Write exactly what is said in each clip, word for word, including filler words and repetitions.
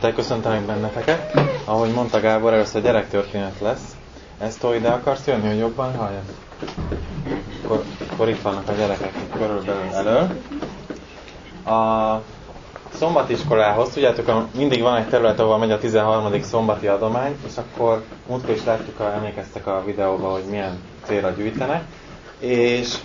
Szeretettel köszöntelek benneteket. Ahogy mondta Gábor, először gyerektörténet lesz. Esztó, ide akarsz jönni, hogy jobban halljad? Akkor, akkor itt vannak a gyerekek itt körülbelül elől. A szombatiskolához, tudjátok, mindig van egy terület, ahol megy a tizenharmadik szombati adomány, és akkor múltkor is láttuk, ha emlékeztek a videóba, hogy milyen célra gyűjtenek. És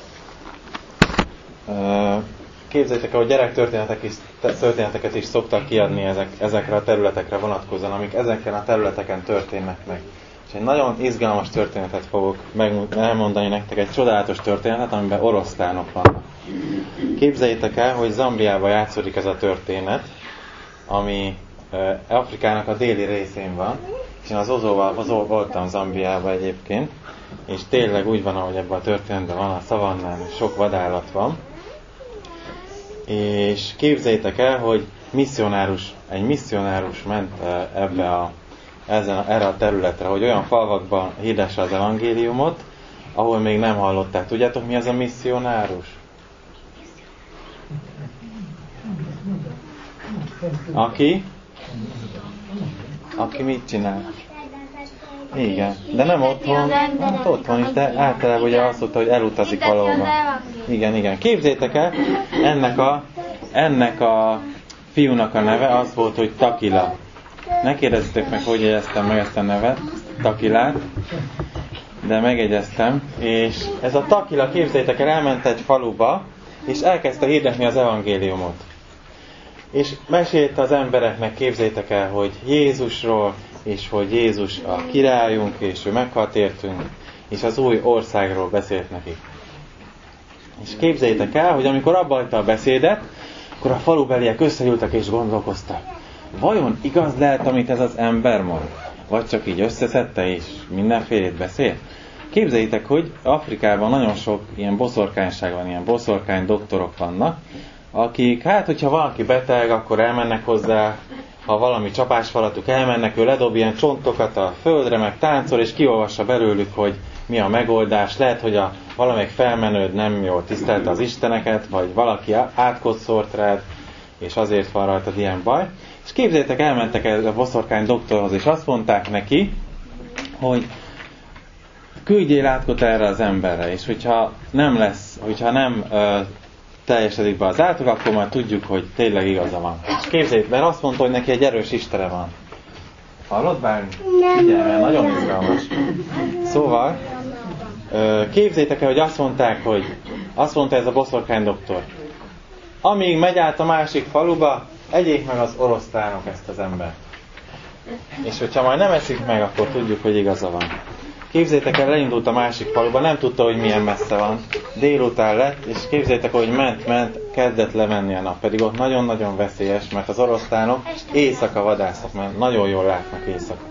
képzeljétek el, hogy gyerektörténetek is, történeteket is szoktak kiadni ezek, ezekre a területekre vonatkozóan, amik ezeken a területeken történnek meg. És egy nagyon izgalmas történetet fogok elmondani nektek, egy csodálatos történetet, amiben oroszlánok vannak. Képzeljétek el, hogy Zambiában játszódik ez a történet, ami Afrikának a déli részén van, és én az Ozóval, Ozó voltam Zambiában egyébként, és tényleg úgy van, ahogy ebben a történetben van, a szavannán sok vadállat van. És képzeljétek el, hogy misszionárus, egy misszionárus ment ebbe a, ezen a, erre a területre, hogy olyan falvakban hirdesse az evangéliumot, ahol még nem hallották. Tudjátok, mi az a misszionárus? Aki? Aki mit csinál? Igen, de nem otthon, hát otthon is, de általában ugye azt mondta, hogy elutazik valahova. Igen, igen. Képzétek el, ennek a, ennek a fiúnak a neve az volt, hogy Takila. Ne kérdezzétek meg, hogy jegyeztem meg ezt a nevet, Takilát, de megjegyeztem. És ez a Takila, képzétek el, elment egy faluba, és elkezdte hirdetni az evangéliumot. És mesélte az embereknek, képzétek el, hogy Jézusról, és hogy Jézus a királyunk, és ő meghalt értünk, és az új országról beszélt nekik. És képzeljétek el, hogy amikor abba hagyta a beszédet, akkor a falubeliek összegyűltek és gondolkoztak. Vajon igaz lehet, amit ez az ember mond? Vagy csak így összeszedte és mindenfélét beszél? Képzeljétek, hogy Afrikában nagyon sok ilyen boszorkányság van, ilyen boszorkány doktorok vannak, akik, hát hogyha valaki beteg, akkor elmennek hozzá, ha valami csapásfalatuk, elmennek, ő ledob ilyen csontokat a földre, meg táncol, és kiolvassa belőlük, hogy mi a megoldás. Lehet, hogy a valamelyik felmenőd nem jól tisztelte az isteneket, vagy valaki átkosszort rád, és azért van rajtad ilyen baj. És képzeljétek, elmentek el a boszorkány doktorhoz, és azt mondták neki, hogy küldjél átkot erre az emberre, és hogyha nem lesz, hogyha nem uh, teljesedik be az átok, akkor már tudjuk, hogy tényleg igaza van. És képzeljétek, mert azt mondta, hogy neki egy erős istene van. Hallod bármi? Figyelj, mert nagyon izgalmas. Szóval, képzeljétek el, hogy azt mondták, hogy azt mondta ez a boszorkány doktor. Amíg megy át a másik faluba, egyék meg az oroszlánok ezt az embert. És hogyha majd nem eszik meg, akkor tudjuk, hogy igaza van. Képzeljétek el, elindult a másik faluba, nem tudta, hogy milyen messze van. Délután lett, és képzeljétek, hogy ment-ment, kezdett lemenni a nap. Pedig ott nagyon-nagyon veszélyes, mert az oroszlánok éjszaka vadásznak, mert nagyon jól látnak éjszaka.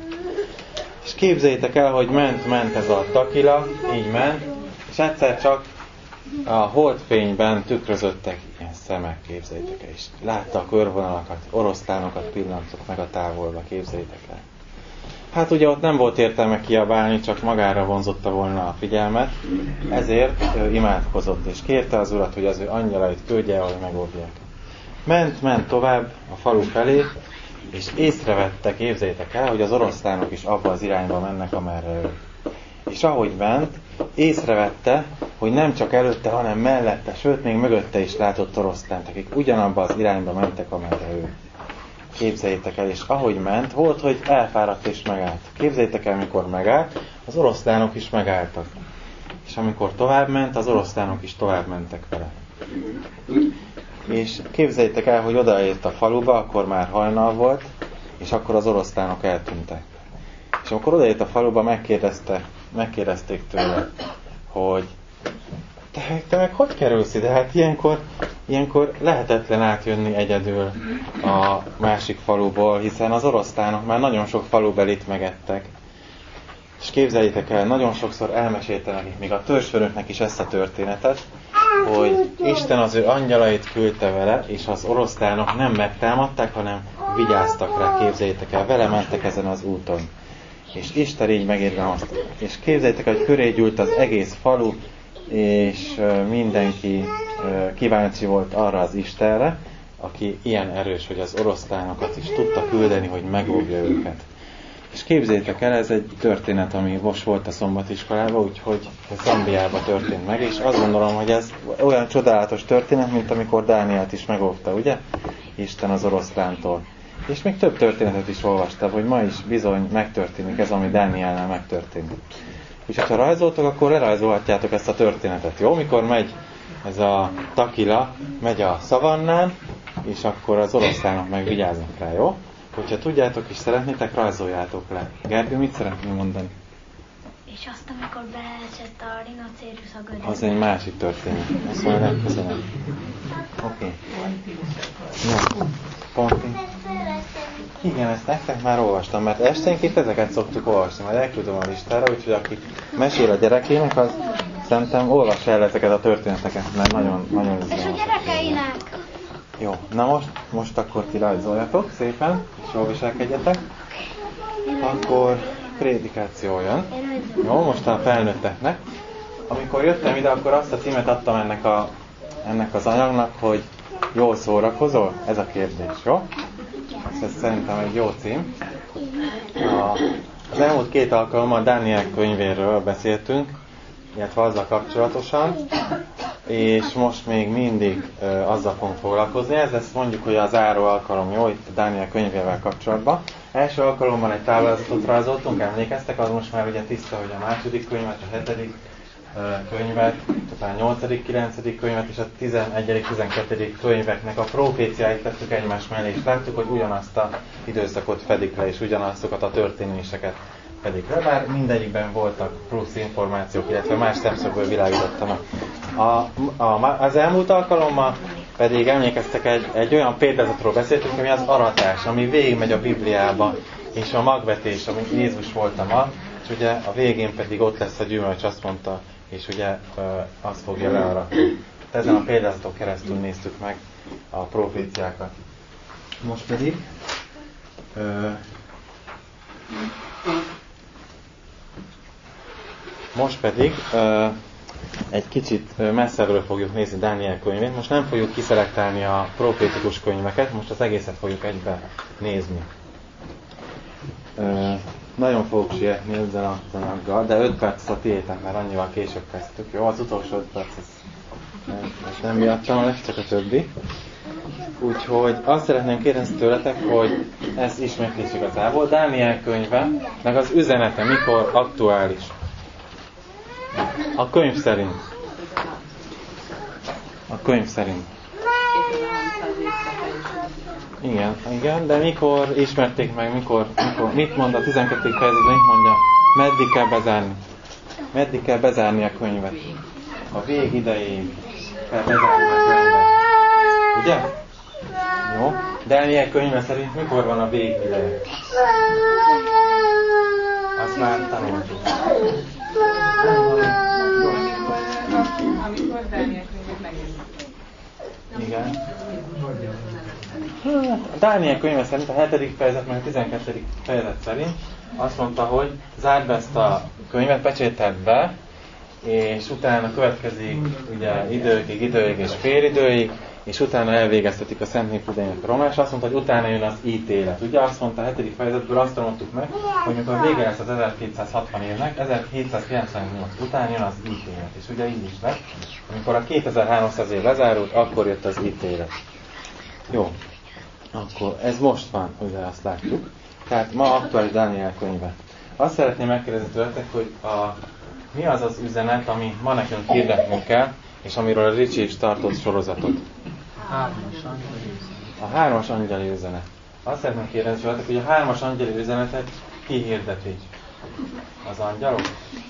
És képzeljétek el, hogy ment-ment ez a Takila, így ment, és egyszer csak a holdfényben tükrözöttek ilyen szemek, képzeljétek el. És látta a körvonalakat, oroszlánokat pillantott meg a távolba, képzeljétek el. Hát ugye ott nem volt értelme kiabálni, csak magára vonzotta volna a figyelmet, ezért ő imádkozott, és kérte az Urat, hogy az ő angyalait küldje, hogy megoldják. Ment, ment tovább a falu felé, és észrevette, képzeljétek el, hogy az oroszlánok is abba az irányba mennek, amerre ő. És ahogy ment, észrevette, hogy nem csak előtte, hanem mellette, sőt még mögötte is látott oroszlánt, akik ugyanabba az irányba mentek, amerre ő. Képzeljétek el, és ahogy ment, volt, hogy elfáradt és megállt. Képzeljétek el, mikor megállt, az oroszlánok is megálltak. És amikor tovább ment, az oroszlánok is tovább mentek vele. És képzeljétek el, hogy odaért a faluba, akkor már hajnal volt, és akkor az oroszlánok eltűntek. És amikor odaért a faluba, megkérdezte, megkérdezték tőle, hogy te, te meg hogy kerülsz ide? Hát ilyenkor, ilyenkor lehetetlen átjönni egyedül a másik faluból, hiszen az oroszlánok már nagyon sok falubelit megettek. És képzeljétek el, nagyon sokszor elmesélte nekik, még a törzsfőnöknek is ezt a történetet, hogy Isten az ő angyalait küldte vele, és az oroszlánok nem megtámadták, hanem vigyáztak rá, képzeljétek el, vele mentek ezen az úton. És Isten így megirgalmazta. És képzeljétek el, hogy köré gyűlt az egész falu, és mindenki kíváncsi volt arra az Istenre, aki ilyen erős, hogy az oroszlánokat is tudta küldeni, hogy megóvja őket. És képzeljétek el, ez egy történet, ami most volt a szombatiskolában, úgyhogy ez Zambiában történt meg, és azt gondolom, hogy ez olyan csodálatos történet, mint amikor Dánielt is megóvta, ugye? Isten az oroszlántól. És még több történetet is olvastam, hogy ma is bizony megtörténik ez, ami Dánielnál megtörténik. Úgyhogy ha rajzoltok, akkor lerajzolhatjátok ezt a történetet, jó? Mikor megy ez a Takila, megy a szavannán, és akkor az oroszlánok meg vigyáznak rá, jó? Hogyha tudjátok és szeretnétek, rajzoljátok le. Gergő, mit szeretnél mondani? És azt, amikor beleesett a rinocérusz a gödörbe. Az egy másik történet. Azt majd legközelebb. Oké. Jó. Ponti. Igen, ezt nektek már olvastam, mert esténként ezeket szoktuk olvasni, majd elküldöm a listára, úgyhogy aki mesél a gyerekének, az szerintem olvassa el ezeket a történeteket, mert nagyon, nagyon És a gyerekeinek! Jó, na most, most akkor ti rajzoljatok szépen, és jól viselkedjetek. Akkor prédikáció jön. Jó, most a felnőtteknek. Amikor jöttem ide, akkor azt a címet adtam ennek, a, ennek az anyagnak, hogy jól szórakozol? Ez a kérdés, jó? Ez szerintem egy jó cím. A, az elmúlt két alkalommal Dániel könyvéről beszéltünk, illetve azzal kapcsolatosan, és most még mindig ö, azzal fogunk foglalkozni. Ez lesz mondjuk, hogy az záró alkalom, jó, itt a Dániel könyvével kapcsolatban. Első alkalommal egy táblázatot rajzoltunk, emlékeztek, az most már ugye tiszta, hogy a második könyvet, a hetedik ö, könyvet, tehát a nyolcadik, kilencedik könyvet és a tizenegyedik, tizenkettedik könyveknek a proféciáit tettük egymás mellé, és láttuk, hogy ugyanazt a időszakot fedik le, és ugyanazokat a történéseket fedik le, bár mindegyikben voltak plusz információk, illetve más szemszögből világítottam meg. A, a, az elmúlt alkalommal pedig emlékeztek, egy, egy olyan példázatról beszéltünk, ami az aratás, ami végigmegy a Bibliába, és a magvetés, ami Jézus volt a mag, és ugye a végén pedig ott lesz a gyümölcs, azt mondta, és ugye azt fogja learatni. Ezen a példázatok keresztül néztük meg a proféciákat. Most pedig ö, Most pedig uh, egy kicsit messzebbről fogjuk nézni Dániel könyvét. Most nem fogjuk kiszelektálni a profétikus könyveket, most az egészet fogjuk egybe nézni. Uh, nagyon fogok sietni ezzel a tanaggal, de öt perc a tiétek, mert annyival később kezdtük. Jó, az utolsó öt perc, ez nem miattam lesz, csak a többi. Úgyhogy azt szeretném kérdezni tőletek, hogy ez ismétlés igazából. Dániel könyve, meg az üzenete mikor aktuális? A könyv szerint. A könyv szerint. Igen, igen, de mikor ismerték meg, mikor, mikor mit mond a tizenkettedik fejezetben, mit mondja, meddig kell bezárni? Meddig kell bezárni a könyvet? A vég idejéig kell bezárni a könyvet. Ugye? Jó. Dániel könyve szerint mikor van a vég ideje? Azt már tanultuk. Amikor Dániel könyvet megírjuk. Igen. A Dániel könyve szerint, a hetedik fejezet, meg a tizenkettedik fejezet szerint azt mondta, hogy zárd be ezt a könyvet, pecsételd be, és utána következik ugye időkig, időig és félidőig, és utána elvégeztetik a Szent Nép idejének a romlás, azt mondta, hogy utána jön az ítélet. Ugye azt mondta a hetedik fejezetből, azt tanultuk meg, hogy mikor vége lesz az ezerkétszázhatvan évnek, ezerhétszázkilencvennyolc után jön az ítélet. És ugye így is lett, amikor a kétezer-háromszáz év lezárult, akkor jött az ítélet. Jó, akkor ez most van, ugye azt látjuk. Tehát ma aktuális Dániel könyve. Azt szeretném megkérdezni tőletek, hogy a, mi az az üzenet, ami ma nekünk hirdetnünk kell, és amiről a Ricsi is tartott sorozatot. A hármas angyali üzenet. Azt szeretném kérdezni tőletek, hogy a hármas angyali üzenetet ki hirdeti? Az angyalok?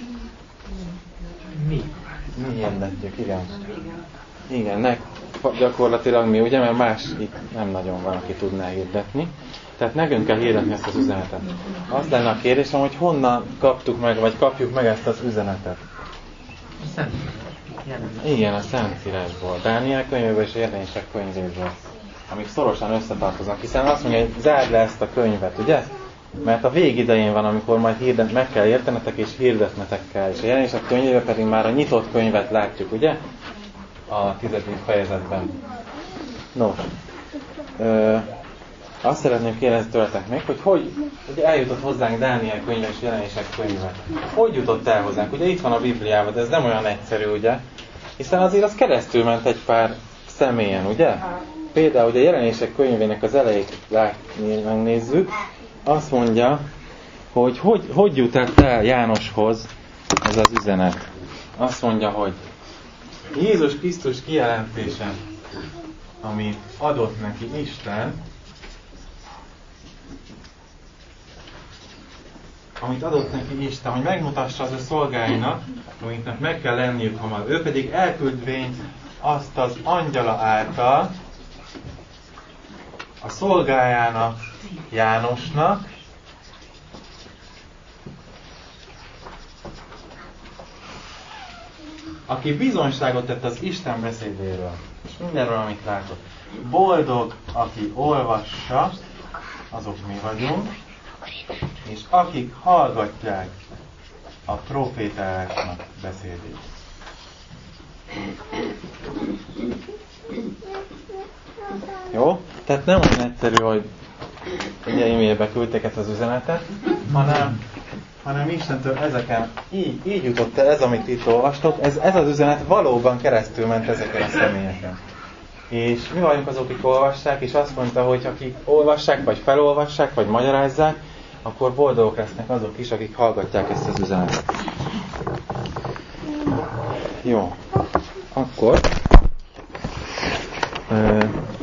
Mi? Mi hirdetjük, igen. Igen, nek, gyakorlatilag mi, ugye, mert más itt nem nagyon van, aki tudná hirdetni. Tehát nekünk kell hirdetni ezt az üzenetet. Az lenne a kérdésem, hogy honnan kaptuk meg, vagy kapjuk meg ezt az üzenetet. Igen, a Szentírásból. Dániel könyvéből és Érvényesek könyvéből. Amik szorosan összetartoznak, hiszen azt mondja, hogy zárd le ezt a könyvet, ugye? Mert a vég idején van, amikor majd hirdet, meg kell értenetek és hirdetnetek kell. És a Jelenések könyvében pedig már a nyitott könyvet látjuk, ugye? A tizedik fejezetben. Nos, ö, azt szeretném kérdezni tőletek még, hogy hogy ugye eljutott hozzánk Dániel könyve és Jelenések könyve. Hogy jutott el hozzánk? Ugye itt van a Bibliában, de ez nem olyan egyszerű, ugye? Hiszen azért az keresztül ment egy pár személyen, ugye? Például ugye a Jelenések könyvének az elejét látni, megnézzük. Azt mondja, hogy hogy, hogy jutott el Jánoshoz ez az üzenet. Azt mondja, hogy Jézus Krisztus kijelentése, amit adott neki Isten, amit adott neki Isten, hogy megmutassa az ő szolgáinak, amiknek meg kell lenniük hamar. Ő pedig elküldvény azt az angyala által a szolgájának, Jánosnak, aki bizonyságot tett az Isten beszédéről, és mindenről, amit látott. Boldog, aki olvassa, azok mi vagyunk, és akik hallgatják a profétáknak beszédét. Jó? Tehát nem olyan egyszerű, hogy ugye e-mailbe küldték ezt az üzenetet, hanem, hanem Istentől ezeken, így, így jutott el ez, amit itt olvastok, ez, ez az üzenet valóban keresztül ment ezeken a személyeken. És mi vagyunk azok, akik olvassák, és azt mondta, hogy akik olvassák, vagy felolvassák, vagy magyarázzák, akkor boldogok lesznek azok is, akik hallgatják ezt az üzenetet. Jó. Akkor ö,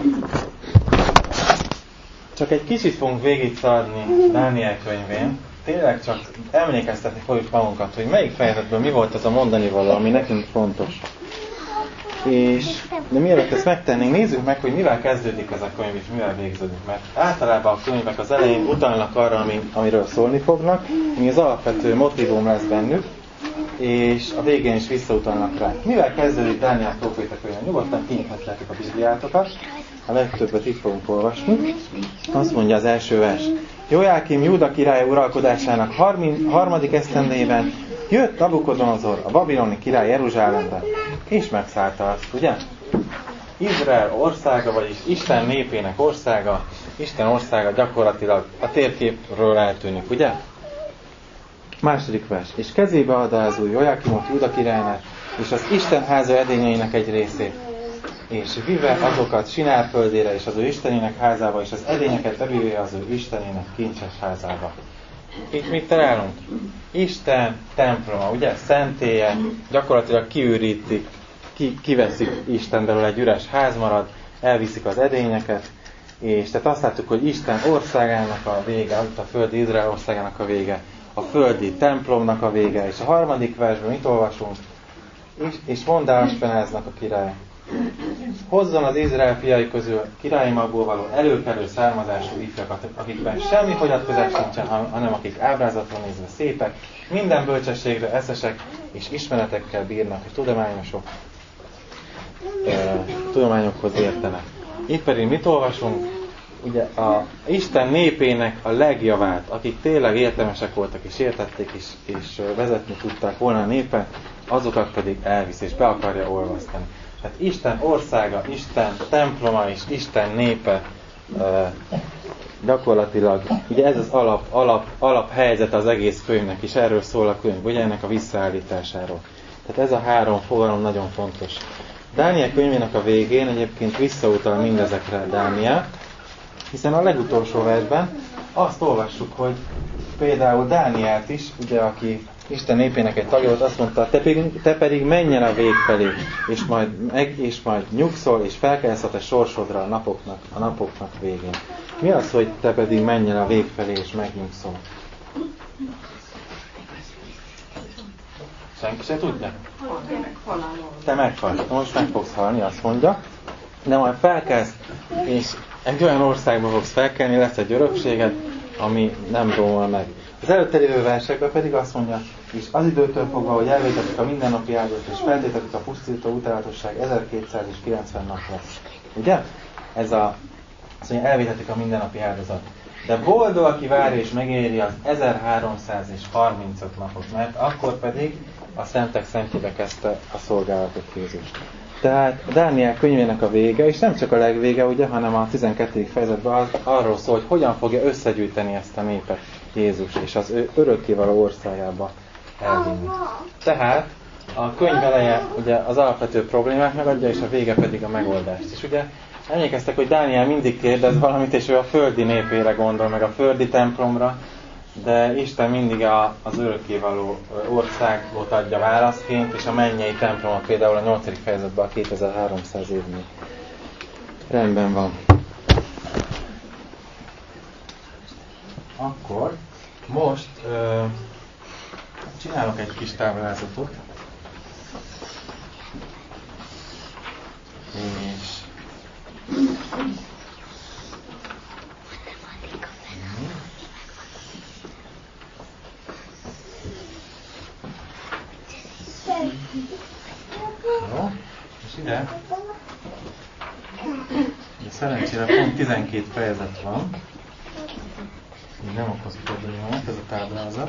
csak egy kicsit fogunk végigszarni Dániel könyvén. Tényleg csak emlékeztetni fogjuk magunkat, hogy melyik fejezetből mi volt az a mondani való, ami nekünk fontos. És, de mielőtt ezt megtennénk, nézzük meg, hogy mivel kezdődik ez a könyv, és mivel végződik. Mert általában a könyvek az elején utalnak arra, ami, amiről szólni fognak, ami az alapvető motívum lesz bennük, és a végén is visszautalnak rá. Mivel kezdődik Dániel próféta könyve? Nyugodtan kinyithatjátok a Bibliátokat, a legtöbbet itt fogunk olvasni. Azt mondja az első vers. Jójákim Júda király uralkodásának harmadik esztendejében jött Nabukodonozor, a babiloni király Jeruzsálembe, és megszállta azt, ugye? Izrael országa, vagyis Isten népének országa, Isten országa gyakorlatilag a térképről eltűnik, ugye? Második vers. És kezébe adázul Jójákimot Júda királynak, és az Isten háza edényeinek egy részét, és vive azokat Sinár földére, és az ő istenének házába, és az edényeket bevive az ő istenének kincses házába. Itt mit találunk? Isten temploma, ugye? Szentélye, gyakorlatilag kiürítik, ki, kiveszik Isten belőle, egy üres ház marad, elviszik az edényeket, és tehát azt látjuk, hogy Isten országának a vége, a földi Izrael országának a vége, a földi templomnak a vége, és a harmadik versben mit olvasunk? És, és mondd Aspenáznak a király. Hozzon az Izrael fiai közül királyi magból való előkelő származású ifjakat, akikben semmi fogyatkozás sincsen, hanem akik ábrázatra nézve szépek, minden bölcsességre eszesek, és ismeretekkel bírnak, és tudományosok, e, tudományokhoz értenek. Itt pedig mit olvasunk? Ugye a Isten népének a legjavát, akik tényleg értelmesek voltak, és értették, és, és vezetni tudták volna a népet, azokat pedig elvisz, és be akarja olvasztani. Tehát Isten országa, Isten temploma és Isten népe e, gyakorlatilag, ugye ez az alap, alap, alap helyzet az egész könyvnek, és erről szól a könyv, ugye ennek a visszaállításáról. Tehát ez a három fogalom nagyon fontos. Dániel könyvének a végén egyébként visszautal mindezekre Dániel, hiszen a legutolsó versben azt olvassuk, hogy például Dánielt is, ugye aki Isten népének egy tagja volt, azt mondta, te pedig, te pedig menj el a vég felé, és majd, meg, és majd nyugszol, és felkelsz a te sorsodra a napoknak, a napoknak végén. Mi az, hogy te pedig menj el a vég felé, és megnyugszol? Senki se tudja? Te meghalsz. Most meg fogsz halni, azt mondja. De majd felkelsz, és egy olyan országba fogsz felkelni, lesz egy örökséged, ami nem rómol meg. Az előtte lévő versekben pedig azt mondja, és az időtől fogva, hogy elvétetik a mindennapi áldozatot, és feltételik a pusztító utálatosság ezerkétszázkilencven nap lesz. Ugye? Ez a, azt mondja, elvétetik a mindennapi áldozat. De boldog, aki várja és megéri az ezerháromszázharmincöt napot, mert akkor pedig a szentek szentjébe kezdte a szolgálatot Jézus. Tehát Dániel könyvének a vége, és nem csak a legvége, ugye, hanem a tizenkettedik fejezetben az, arról szól, hogy hogyan fogja összegyűjteni ezt a népet Jézus, és az ő örökkévaló országába elvinni. Tehát a könyv eleje ugye az alapvető problémát megadja, és a vége pedig a megoldást. És ugye emlékeztek, hogy Dániel mindig kérdez valamit, és ő a földi népére gondol, meg a földi templomra, de Isten mindig a, az örökkévaló országot adja válaszként, és a mennyei templomot például a nyolcadik fejezetben a kétezer-háromszáz évnél. Rendben van. Akkor most ö, csinálok egy kis táblázatot. És jó, és ide szerencsére pont tizenkét fejezet van, így nem okoz problémát ez a táblázat.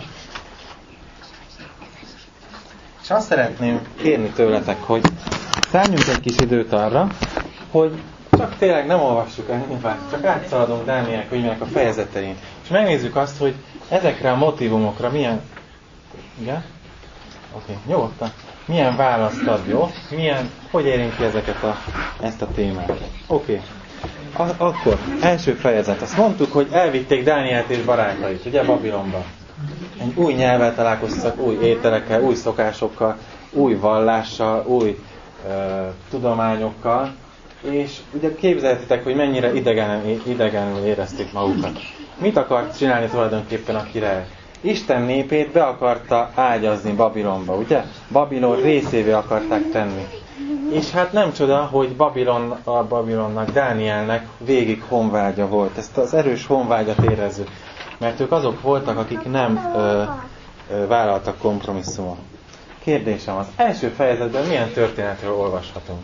És azt szeretném kérni tőletek, hogy szálljunk egy kis időt arra, hogy csak tényleg nem olvassuk el nyilván, csak átszaladunk Dániel könyvének a fejezetein. És megnézzük azt, hogy ezekre a motívumokra milyen... Igen? Oké, okay, nyugodtan. Milyen választ ad, jó? Milyen, hogy érinti ezeket a, ezt a témát? Oké. Okay. Akkor, első fejezet. Azt mondtuk, hogy elvitték Dánielt és barátait, ugye, Babilonba. Egy új nyelvvel találkoztak, új ételekkel, új szokásokkal, új vallással, új uh, tudományokkal, és ugye képzeljétek, hogy mennyire idegenül, idegenül érezték magukat. Mit akart csinálni tulajdonképpen a király? Isten népét be akarta ágyazni Babilonba, ugye? Babilon részévé akarták tenni. És hát nem csoda, hogy Babilon, a Babilonnak, Dánielnek végig honvágya volt. Ezt az erős honvágyat érezzük. Mert ők azok voltak, akik nem ö, ö, vállaltak kompromisszumot. Kérdésem, az első fejezetben milyen történetről olvashatunk?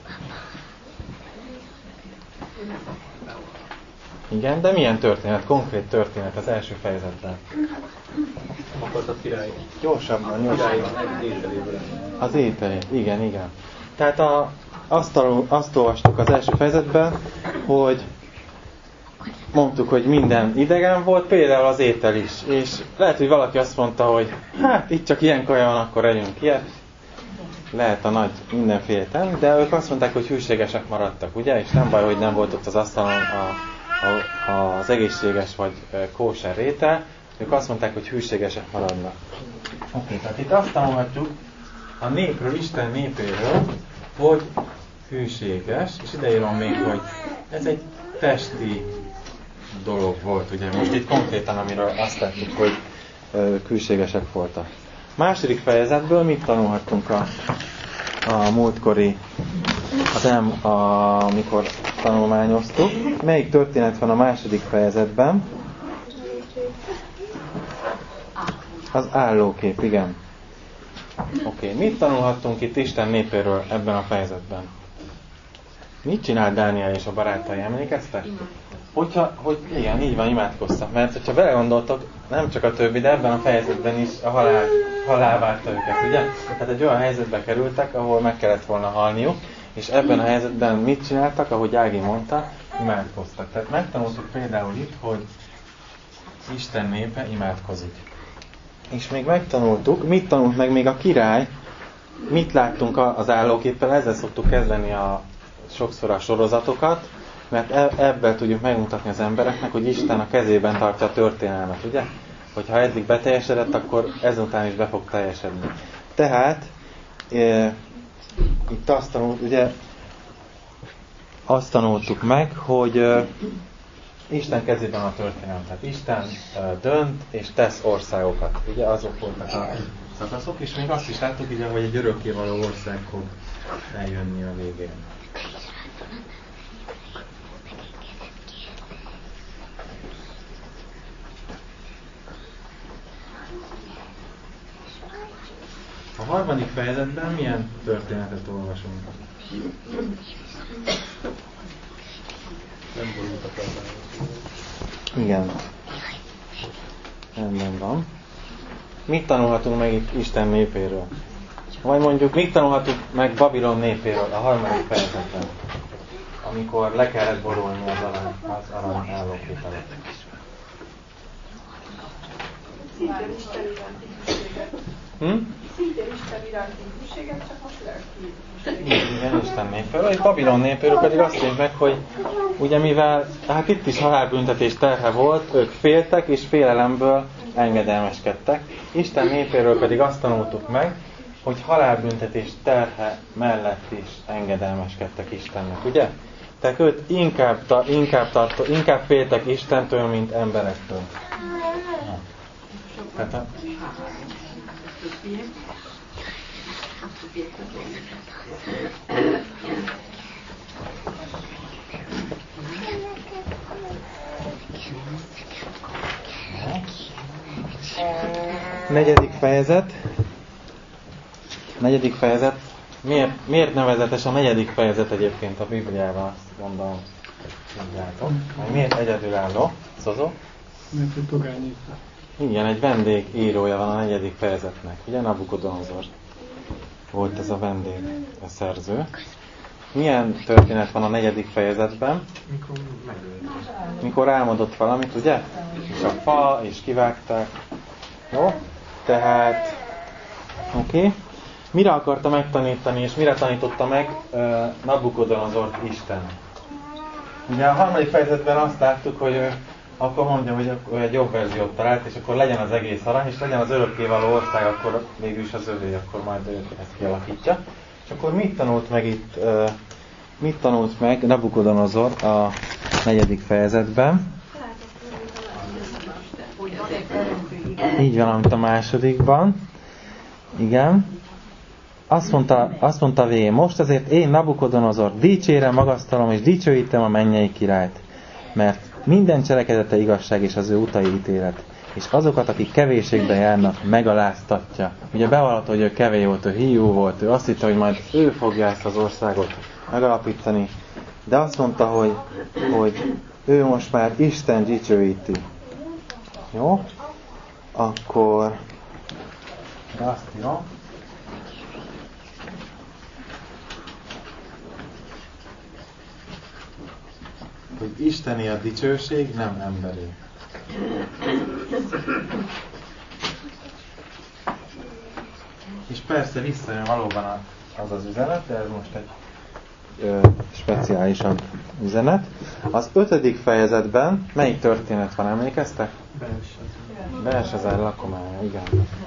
Igen, de milyen történet, konkrét történet az első fejezetben? Akkor a király. Gyorsabban, gyorsabban. Az ételé, igen, igen. Tehát a, azt, azt olvastuk az első fejezetben, hogy mondtuk, hogy minden idegen volt, például az étel is. És lehet, hogy valaki azt mondta, hogy hát itt csak ilyen kaja van, akkor együnk ilyet. Lehet a nagy mindenféle tenni, de ők azt mondták, hogy hűségesek maradtak, ugye? És nem baj, hogy nem volt ott az asztalon a, a, az egészséges vagy kóser étel. Ők azt mondták, hogy hűségesek maradnak. Oké, okay, tehát itt azt tanulhatjuk a népről, Isten népéről, hogy hűséges, és ide írom még, hogy ez egy testi dolog volt, ugye most itt konkrétan, amiről azt látjuk, hogy ők hűségesek voltak. Második fejezetből mit tanulhattunk a, a múltkori, az em, a, amikor tanulmányoztuk? Melyik történet van a második fejezetben? Az állókép, igen. Oké, okay. Mit tanulhattunk itt Isten népéről ebben a fejezetben? Mit csinált Dániel és a barátai, emlékeztek? Hogyha, hogy igen, így van, imádkoztak. Mert hogyha belegondoltok, nem csak a többi, de ebben a fejezetben is a halál, halál várta őket, ugye? Tehát egy olyan helyzetbe kerültek, ahol meg kellett volna halniuk, és ebben a helyzetben mit csináltak, ahogy Ági mondta, imádkoztak. Tehát megtanultuk például itt, hogy Isten népe imádkozik. És még megtanultuk, mit tanult meg még a király, mit láttunk az állóképpel, ezzel szoktuk kezdeni a, sokszor a sorozatokat, mert ebből tudjuk megmutatni az embereknek, hogy Isten a kezében tartja a történelmet, ugye? Hogyha eddig beteljesedett, akkor ezután is be fog teljesedni. Tehát e, itt azt tanult, ugye, azt tanultuk meg, hogy e, Isten kezében a történelem. Tehát Isten e, dönt és tesz országokat. Ugye azok voltak a szakaszok, és még azt is láttuk, ugye, hogy egy örökkévaló ország fog eljönni a végén. A harmadik fejezetben milyen történetet olvasunk? Nem borultak el. Igen. Rendben van. Mit tanulhatunk meg itt Isten népéről? Vagy mondjuk, mit tanulhatunk meg Babilon népéről a harmadik fejezetben, amikor le kellett borulni az arany, az arany állókép előtt. Szintén Isten iránti hűséget. Hm? Szintén Isten iránti hűséget, csak most lelki hűséget. Igen, Isten népéről. És Babilon népéről pedig azt mondjuk meg, hogy ugye mivel, hát itt is halálbüntetés terhe volt, ők féltek és félelemből engedelmeskedtek. Isten népéről pedig azt tanultuk meg, hogy halálbüntetés terhe mellett is engedelmeskedtek Istennek, ugye? Tehát őt inkább, inkább, tartó, inkább féltek Istentől, mint emberektől. Tehát a... Negyedik fejezet. Negyedik fejezet. Miért, miért nevezetes a negyedik fejezet egyébként a Bibliában, azt mondom, mondjátok. Miért egyedülálló? Szozó? Mert egy pogányítva. Igen, egy vendég írója van a negyedik fejezetnek. Ugye Nabukodonozor volt ez a vendég, a szerző. Milyen történet van a negyedik fejezetben? Mikor megölt. Mikor álmodott valamit, ugye? És a fa, és kivágták. Jó? Tehát, oké. Okay. Mire akarta megtanítani, és mire tanította meg uh, Nabukodonozort Isten? Ugye a harmadik fejezetben azt láttuk, hogy uh, akkor mondja, hogy akkor egy jobb verziót talált, és akkor legyen az egész arany, és legyen az örökkévaló ország, akkor végülis az övé, akkor majd ő ezt kialakítja. És akkor mit tanult meg itt, uh, mit tanult meg Nabukodonozor a negyedik fejezetben? Így van, amit a másodikban. Igen. Azt mondta, azt mondta vé, most azért én Nabukodonozor dicsérem, magasztalom és dicsőítem a mennyei királyt, mert minden cselekedete igazság és az ő utai ítélet, és azokat, akik kevésségben járnak, megaláztatja. Ugye bevallotta, hogy ő kevés volt, ő hiú volt, ő azt hitte, hogy majd ő fogja ezt az országot megalapítani, de azt mondta, hogy, hogy ő most már Isten dicsőíti. Jó? Akkor azt írom. Hogy isteni a dicsőség, nem emberi. És persze visszajön valóban az az üzenet, de ez most egy ö, speciálisabb üzenet. Az ötödik fejezetben melyik történet van, emlékeztek? Belsazár lakomája, igen.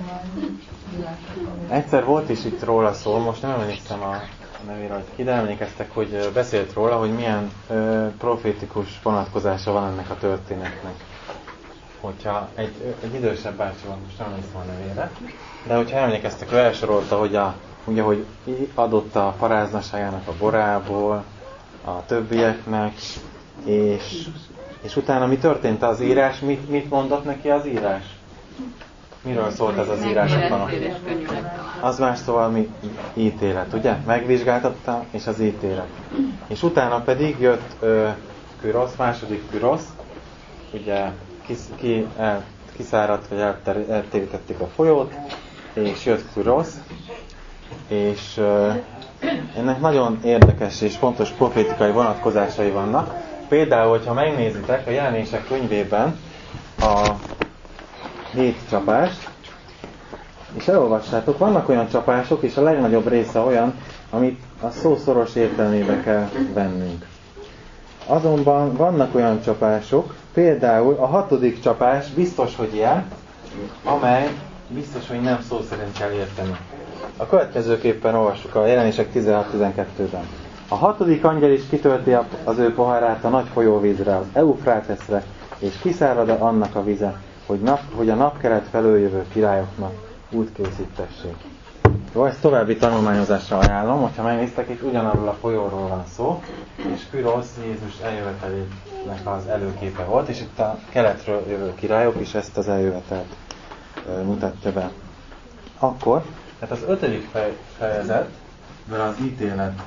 Egyszer volt is itt róla szó, most nem emlékszem a nevére, hogy ki, de emlékeztek, hogy beszélt róla, hogy milyen ö, profétikus vonatkozása van ennek a történetnek. Hogyha egy, egy idősebb bácsi van, most nem emlékszem a nevére, de hogyha emlékeztek, ő elsorolta, hogy a, ugye, hogy adott a paráznaságának a borából, a többieknek, és, és utána mi történt az írás, mit, mit mondott neki az írás? Miről szólt ez az írásokban? Az más szóval mi ítélet, ugye? Megvizsgáltatta, és az ítélet. És utána pedig jött ö, Kürosz, második Kürosz, ugye kis, ki, el, kiszáradt, vagy eltérítették a folyót, és jött Kürosz, és ö, ennek nagyon érdekes és fontos profétikai vonatkozásai vannak. Például, hogyha megnézitek a Jelenések könyvében a hét csapást, és elolvassátok, vannak olyan csapások, és a legnagyobb része olyan, amit a szó szoros értelmébe kell vennünk. Azonban vannak olyan csapások, például a hatodik csapás biztos, hogy ilyen, amely biztos, hogy nem szó szerint kell érteni. A következőképpen olvassuk a Jelenések tizenhat tizenkettőben. A hatodik angyel is kitölti az ő pohárát a nagy folyóvízre, az Eufráteszre, és kiszárad annak a vize, hogy, nap, hogy a napkelet felől jövő királyoknak út készítessék. Jó, ezt további tanulmányozásra ajánlom, hogyha megnéztek, és ugyanarról a folyóról van szó, és Kürosz Jézus eljövetelének az előképe volt, és itt a keletről jövő királyok is ezt az eljövetelt e, mutatja be. Akkor, tehát az ötödik fejezetben az ítélet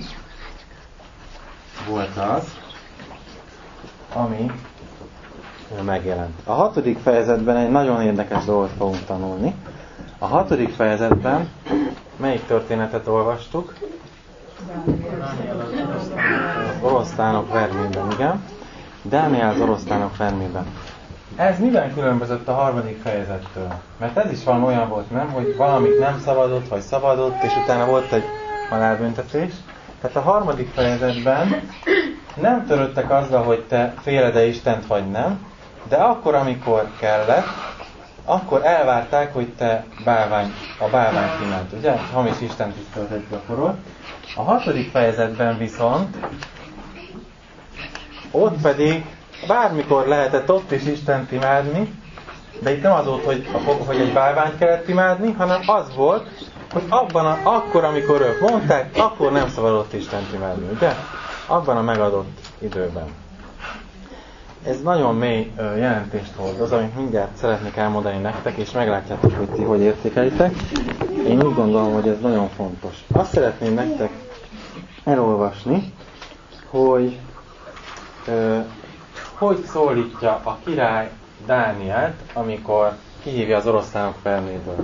volt az, ami megjelent. A hatodik fejezetben egy nagyon érdekes dolgot fogunk tanulni. A hatodik fejezetben melyik történetet olvastuk? Az oroszlánok vermében, igen. Dániel az oroszlánok vermében. Ez miben különbözött a harmadik fejezettől? Mert ez is van olyan volt, nem? Hogy valamit nem szabadott, vagy szabadott, és utána volt egy halálbüntetés. Tehát a harmadik fejezetben nem törődtek azzal, hogy te féled-e Istent, vagy nem, de akkor, amikor kellett, akkor elvárták, hogy te bálvány, a bálványt kínált, ugye? Hamis istentiszteletet gyakorol. A hatodik fejezetben viszont, ott pedig bármikor lehetett ott is Istent imádni, de itt nem az volt, hogy, hogy egy bálványt kellett imádni, hanem az volt, hogy abban a, akkor, amikor ők mondták, akkor nem szabadott Istent imádni, ugye? Abban a megadott időben. Ez nagyon mély jelentést hordoz, amit mindjárt szeretnék elmondani nektek, és meglátjátok, hogy ti hogy értékelitek. Én úgy gondolom, hogy ez nagyon fontos. Azt szeretném nektek elolvasni, hogy ö, hogy szólítja a király Dánielt, amikor kihívja az oroszlánok perméből.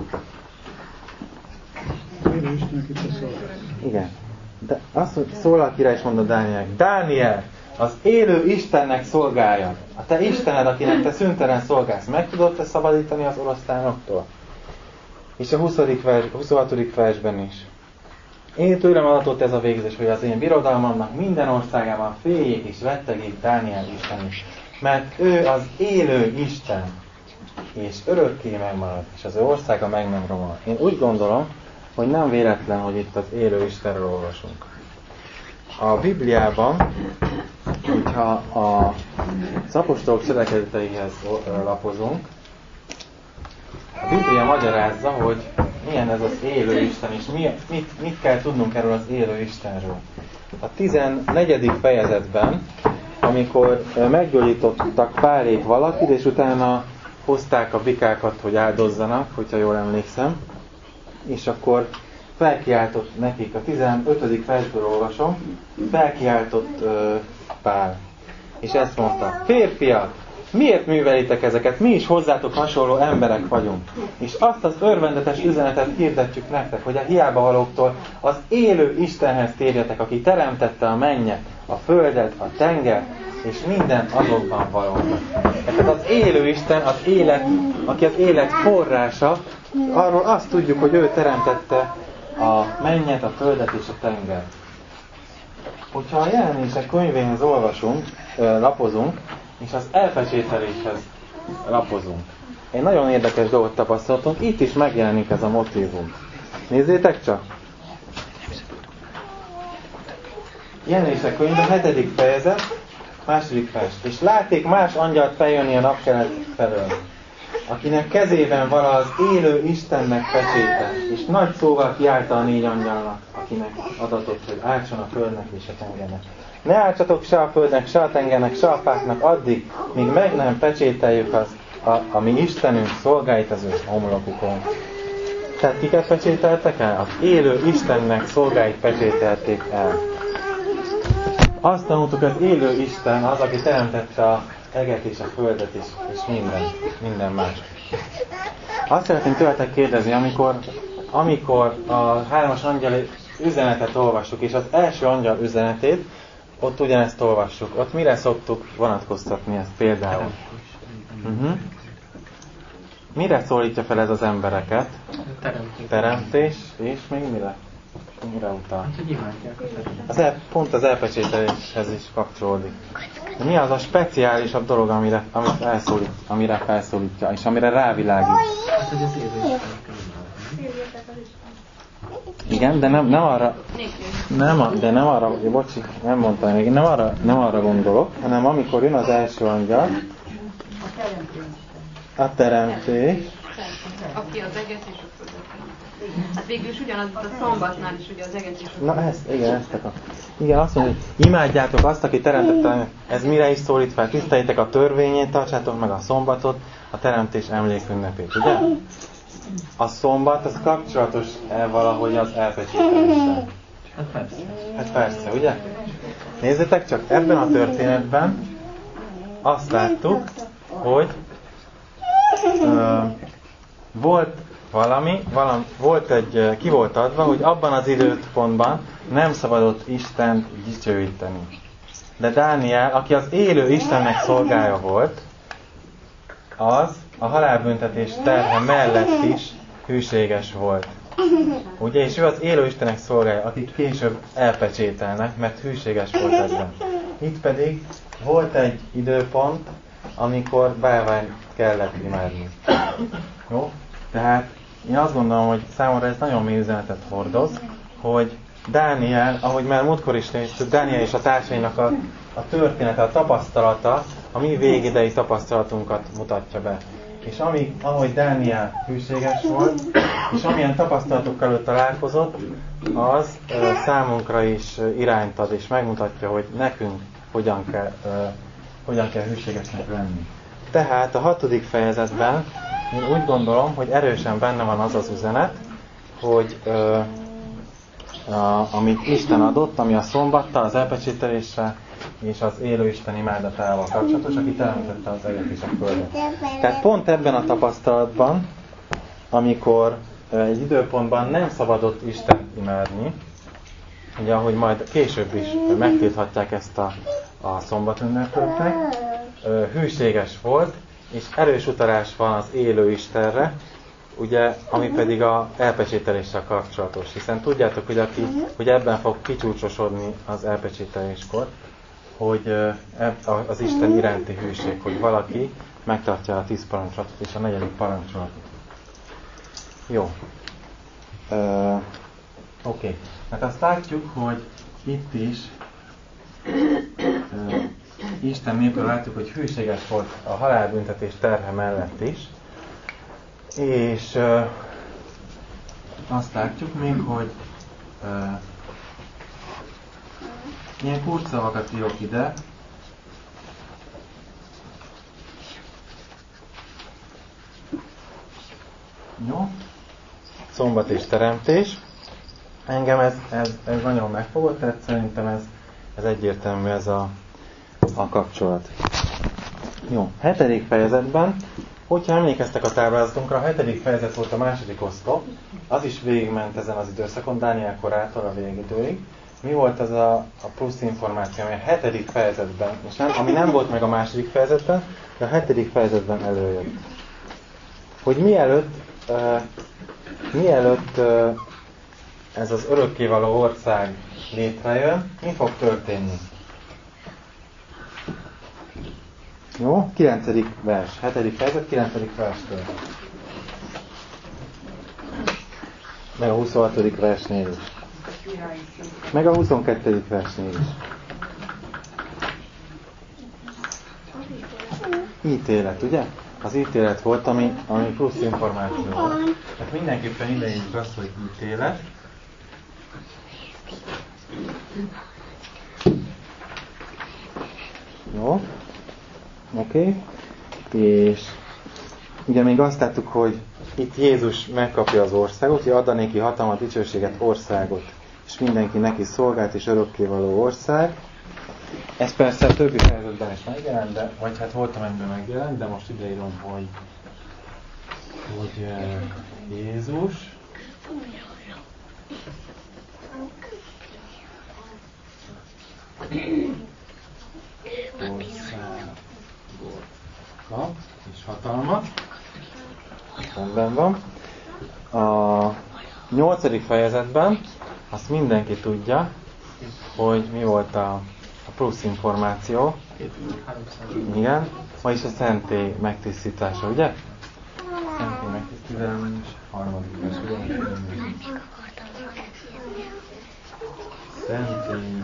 Igen. De azt, hogy szól a király, és mondta Dániel, Dániel, az élő Istennek szolgálja. A te Istened, akinek te szüntelen szolgálsz, meg tudod te szabadítani az oroszlánoktól? És a huszadik vers, huszonhatodik versben is. Én tőlem adatott ez a végzés, hogy az én birodalmamnak minden országában féljék és vettegék Dániel Isten is. Mert ő az élő Isten, és örökké megmarad, és az ő országa meg nem romol. Én úgy gondolom, hogy nem véletlen, hogy itt az élő Istenről olvasunk. A Bibliában, hogyha a apostolok cselekedeteihez lapozunk, a Biblia magyarázza, hogy milyen ez az élő Isten, és mi, mit, mit kell tudnunk erről az élő Istenről. A tizennegyedik fejezetben, amikor meggyógyítottak párék valakit, és utána hozták a bikákat, hogy áldozzanak, hogyha jól emlékszem, és akkor felkiáltott nekik, a tizenötödik versből olvasom, felkiáltott uh, Pál, és ezt mondta, férfiak, miért művelitek ezeket? Mi is hozzátok hasonló emberek vagyunk. És azt az örvendetes üzenetet hirdetjük nektek, hogy a hiába valóktól az élő Istenhez térjetek, aki teremtette a mennyet, a földet, a tenger, és minden azokban való. Tehát az élő Isten, az élet, aki az élet forrása, arról azt tudjuk, hogy ő teremtette a mennyet, a földet és a tengert. Hogyha a jelenések könyvéhez olvasunk, lapozunk, és az elpecsételéshez lapozunk. Egy nagyon érdekes dolgot tapasztaltunk, itt is megjelenik ez a motívum. Nézzétek csak! Jelenések könyve, hetedik fejezet, második vers. És látték más angyalt feljönni a napkelet felől, akinek kezében vala az élő Istennek pecséte, és nagy szóval kiállta a négy angyalnak, akinek adatott, hogy átson a földnek és a tengernek. Ne átsatok se a földnek, se a tengernek, se a fáknak addig, míg meg nem pecsételjük az, a, a mi Istenünk szolgáit az ő homlokukon. Tehát kiket pecsételtek el? Az élő Istennek szolgáit pecsételték el. Azt tanultuk, az élő Isten az, aki teremtette a eget és a földet is, és minden, minden más. Azt szeretném tőletek kérdezni, amikor, amikor a hármas angyal üzenetet olvassuk, és az első angyal üzenetét, ott ugyanezt olvassuk. Ott mire szoktuk vonatkoztatni ezt például? Uh-huh. Mire szólítja fel ez az embereket? Teremtés. Teremtés, és még mire? Mire utal? Az el, pont az elpecsételéshez is kapcsolódik. De mi az a speciálisabb dolog, amire, amire, felszólít, amire felszólítja, és amire rávilágít? Igen, de nem, nem arra, nem, de nem arra, bocsi, nem mondtam még, nem arra, nem arra gondolok, hanem amikor jön az első angyal, a teremtés, aki az eget és a földet. Hát végül is ugyanaz, a szombatnál is ugye az eget és a földet. Na ezt, igen, ezt akar. Igen, azt mondja, hogy imádjátok azt, aki teremtette, ez mire is szólít fel, tiszteljétek a törvényét, tartsátok meg a szombatot, a teremtés emlékünnepét, ugye? A szombat, az kapcsolatos-e valahogy az elpecsételéssel? Hát persze. Hát persze, ugye? Nézzétek csak, ebben a történetben azt láttuk, hogy ö, volt valami, valami, volt egy, ki volt adva, hogy abban az időpontban nem szabadott Istent dicsőíteni. De Dániel, aki az élő Istennek szolgája volt, az a halálbüntetés terhe mellett is hűséges volt. Ugye, és ő az élő Istennek szolgája, akit később elpecsételnek, mert hűséges volt ebben. Itt pedig volt egy időpont, amikor bálványt kellett imádni. Jó? Tehát én azt gondolom, hogy számomra ez nagyon mély üzenetet hordoz, hogy Dániel, ahogy már múltkor is néztük, Dániel és a társainak a, a története, a tapasztalata, a mi végidei tapasztalatunkat mutatja be. És ami, ahogy Dániel hűséges volt, és amilyen tapasztalatokkal ő találkozott, az ö, számunkra is ö, irányt ad, és megmutatja, hogy nekünk hogyan kell, ö, hogyan kell hűségesnek lenni. Tehát a hatodik fejezetben én úgy gondolom, hogy erősen benne van az az üzenet, hogy ö, a, amit Isten adott, ami a szombattal, az elpecsételéssel és az élő Isten imádatával kapcsolatos, aki teremtette az eget és a földet. Tehát pont ebben a tapasztalatban, amikor egy időpontban nem szabadott Istent imádni, ugye ahogy majd később is megtilthatják ezt a, a szombatünnepőknek, hűséges volt, és erős utalás van az élő Istenre, ugye, ami pedig a elpecsételéssel kapcsolatos. Hiszen tudjátok, hogy, aki, hogy ebben fog kicsúcsosodni az elpecsételéskor, hogy az Isten iránti hűség, hogy valaki megtartja a tíz parancsolatot és a negyedik parancsolatot. Jó. Uh, Oké. Okay. Hát azt látjuk, hogy itt is uh, Isten népről látjuk, hogy hűséges volt a halálbüntetés terhe mellett is. És uh, azt látjuk még, hogy uh, ilyen kulcsszavakat írok ide. Jó. Szombat és teremtés. Engem ez, ez, ez nagyon megfogott, tehát szerintem ez, ez egyértelmű ez a, a kapcsolat. Jó. Hetedik fejezetben, hogyha emlékeztek a táblázatunkra, a hetedik fejezet volt a második oszlop, az is végigment ezen az időszakon, Dániel korától a végidőig. Mi volt az a, a plusz információ, ami a hetedik fejezetben, és nem, ami nem volt meg a második fejezetben, de a hetedik fejezetben előjött. Hogy mielőtt, uh, mielőtt uh, ez az örökkévaló ország létrejön, mi fog történni? Jó, kilencedik vers, hetedik fejezet, kilencedik verstől. Meg a huszonhatodik versnél is. Meg a huszonkettődik versnél is. Ítélet, ugye? Az ítélet volt, ami, ami plusz információ volt. Tehát mindenképpen idejük az, hogy ítélet. Jó. Oké. Okay. És ugye még azt láttuk, hogy itt Jézus megkapja az országot, hogy adda neki hatalmat, dicsőséget, országot, és mindenki neki szolgált, és örökkévaló ország. Ez persze a többi fejezetben is megjelent, de, vagy hát voltam amiben megjelent, de most ideírom, hogy, hogy Jézus országot kap, és hatalmat. Rendben van. A nyolcadik fejezetben azt mindenki tudja, hogy mi volt a, a plusz információ. Igen. Vagyis a szentély megtisztítása, ugye? Szentély megtisztítása, harmadik vers, ugye? Szentély.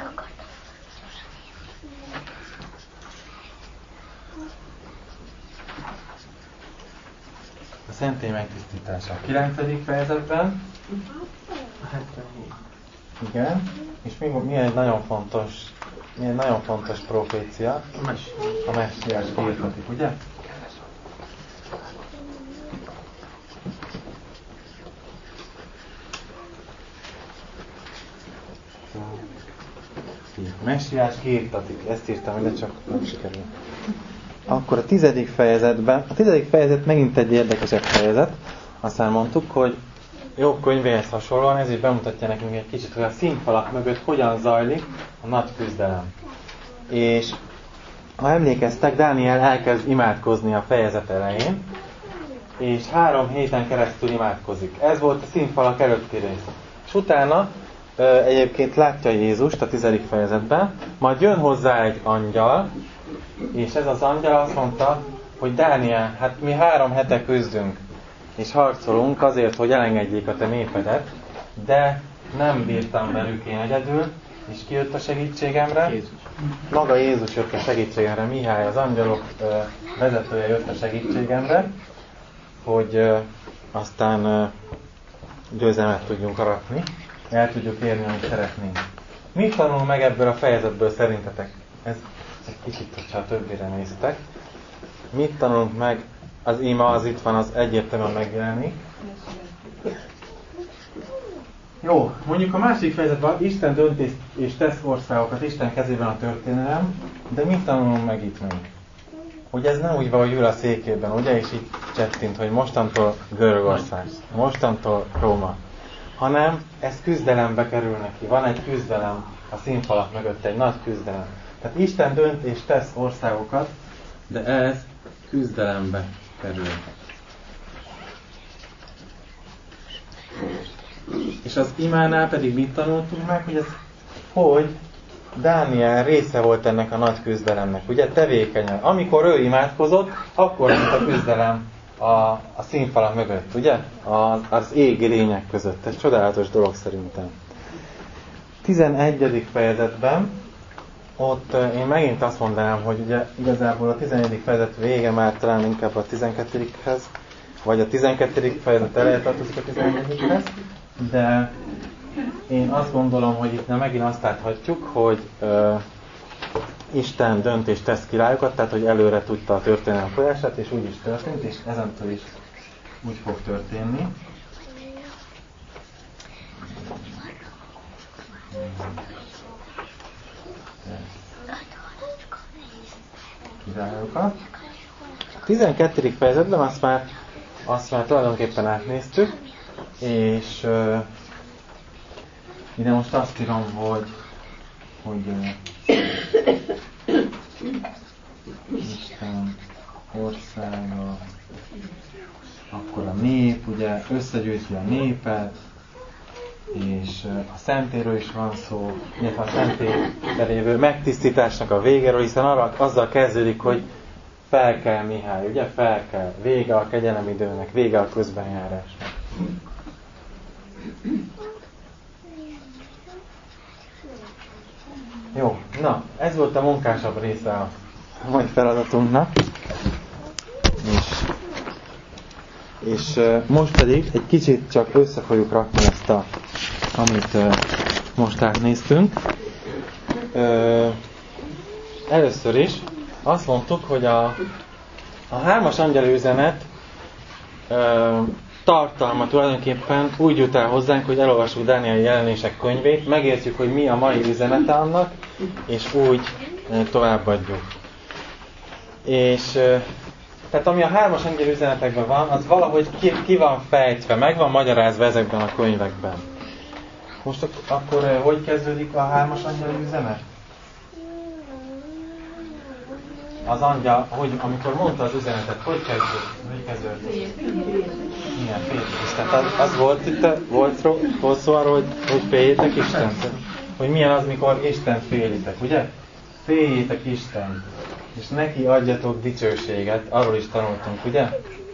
A szentély megtisztítása. A kilencedik fejezetben. Igen. És mi, mi egy nagyon fontos, mi egy nagyon fontos profécia. A messiás írtatik, ugye? Messiás kiirtatik. Ezt írtam, de csak nem sikerül. akkor a tizedik fejezetben, a tizedik fejezet megint egy érdekesebb fejezet, aztán mondtuk, hogy Jobb könyvéhez hasonlóan ez is bemutatja nekünk egy kicsit, hogy a színfalak mögött hogyan zajlik a nagy küzdelem. És ha emlékeztek, Dániel elkezd imádkozni a fejezet elején, és három héten keresztül imádkozik. Ez volt a színfalak előtti rész. És utána egyébként látja Jézust a tizedik fejezetben, majd jön hozzá egy angyal, és ez az angyal azt mondta, hogy Dániel, hát mi három hete küzdünk, és harcolunk azért, hogy elengedjék a te népedet, de nem bírtam velük én egyedül, és ki jött a segítségemre? Jézus. Maga Jézus jött a segítségemre, Mihály, az angyalok vezetője jött a segítségemre, hogy aztán győzelmet tudjunk aratni, el tudjuk érni, amit szeretnénk. Mit tanulunk meg ebből a fejezetből szerintetek? Ez egy kicsit, hogyha a többire néztek. Mit tanulunk meg? Az ima az itt van, az egyértelműen megjelenik. Jó, mondjuk a másik fejezetben Isten dönt és tesz országokat, Isten kezében a történelem, de mit tanulunk meg itt még? Hogy ez nem úgy van, hogy ül a székében, ugye? És így csettint, hogy mostantól Görögország, mostantól Róma. Hanem ez küzdelembe kerül neki. Van egy küzdelem a színfalak mögött, egy nagy küzdelem. Tehát Isten dönt és tesz országokat, de ez küzdelembe kerül. És az imánál pedig mit tanultunk meg, hogy ez hogy Dániel része volt ennek a nagy küzdelemnek, ugye tevékenyen. Amikor ő imádkozott, akkor ment a küzdelem a, a színfalak mögött, ugye? Az, az égi lények között. Ez csodálatos dolog szerintem. tizenegyedik fejezetben ott én megint azt mondanám, hogy ugye igazából a tizenegyedik fejezet vége már talán inkább a tizenkettedikhez, vagy a tizenkettedik fejezet eleje tartozik a tizenegyedikhez, de én azt gondolom, hogy itt nem megint azt láthatjuk, hogy uh, Isten dönt és tesz királyokat, tehát hogy előre tudta a történelem folyását, és úgy is történt, és ezentől is úgy fog történni. Királyokat. A tizenkettedik fejezetben azt már, azt már tulajdonképpen átnéztük, és uh, ide most azt írom, hogy, hogy uh, Isten országa, akkor a nép, ugye összegyűjti a népet, és uh, a szentéről is van szó, illetve a szentélyben lévő megtisztításnak a végéről, hiszen arra, azzal kezdődik, hogy fel kell Mihály, ugye? Fel kell. Vége a kegyelemidőnek, vége a közbenjárásnak. Jó, na, ez volt a munkásabb része a mai feladatunknak. És, és uh, most pedig egy kicsit csak össze fogjuk rakni ezt a, amit uh, most átnéztünk. Uh, először is azt mondtuk, hogy a, a hármas angyali üzenet uh, tartalma tulajdonképpen úgy jut el hozzánk, hogy elolvassuk Dánieli jelenések könyvét, megértjük, hogy mi a mai üzenete annak, és úgy uh, továbbadjuk. És uh, tehát ami a hármas angyali üzenetekben van, az valahogy ki, ki van fejtve, meg van magyarázva ezekben a könyvekben. Most ak- akkor uh, hogy kezdődik a hármas angyali üzenet? Az angyal, hogy amikor mondta az üzenetet, hogy kezdődött? Hogy kezdődött? Igen, féljétek. Tehát az, az volt itt, volt, volt szó arról, hogy, hogy féljétek Istent. Hogy milyen az, mikor Istent félitek, ugye? Féljétek Istent. És neki adjatok dicsőséget, arról is tanultunk, ugye?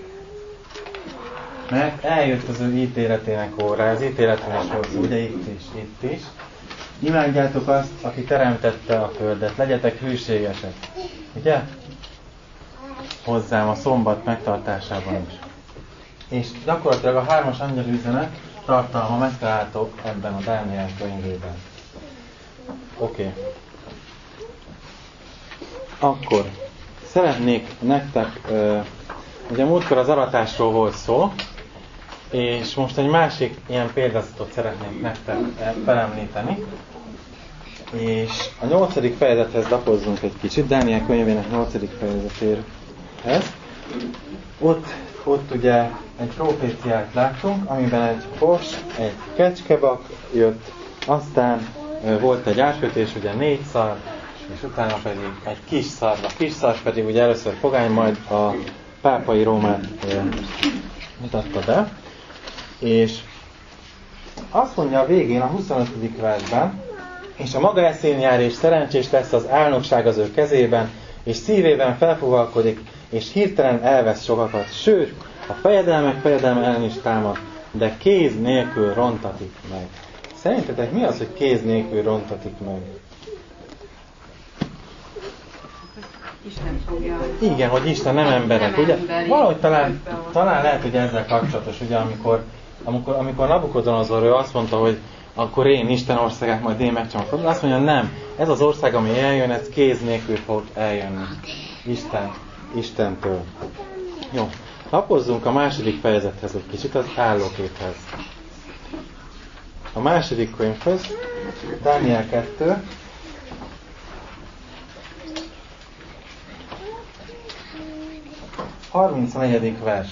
Mert eljött az ő ítéletének órája, az ítéletről is volt szó, ugye itt is, itt is. Imádjátok azt, aki teremtette a földet, legyetek hűségesek. Ugye? Hozzám a szombat megtartásában is. És gyakorlatilag a hármas angyali üzenet tartalma megtaláltok ebben a Dániel könyvében. Oké. Okay. Akkor szeretnék nektek, uh, ugye múltkor az aratásról volt szó, és most egy másik ilyen példázatot szeretnék nektek felemlíteni. És a nyolcadik fejezethez lapozzunk egy kicsit, Dániel könyvének nyolcadik fejezetéhez. Ott, ott ugye egy proféciát láttunk, amiben egy fos, egy kecskebak jött, aztán volt egy átkötés, ugye négy szar, és utána pedig egy kis szar. A kis szar pedig ugye először pogány, majd a pápai Rómát e, mutatta be. És azt mondja a végén, a huszonötödik versben, és a maga eszén jár, és szerencsés lesz az álnokság az ő kezében, és szívében felfúvalkodik, és hirtelen elvesz sokakat, sőt, a fejedelmek fejedelme ellen is támad, de kéz nélkül rontatik meg. Szerintetek mi az, hogy kéz nélkül rontatik meg? Isten fogja. Igen, hogy Isten nem emberek, nem ugye? Emberi. Valahogy talán, talán lehet, hogy ezzel kapcsolatos, ugye, amikor, amikor, amikor Nabukodonozor ő azt mondta, hogy akkor én Isten országát majd én megcsinálom. Azt mondja, nem, ez az ország, ami eljön, ez kéz nélkül fog eljönni. Isten, Istentől. Jó, lapozzunk a második fejezethez egy kicsit, az állóképhez. A második könyvhöz, Dániel kettő, harmincnegyedik vers.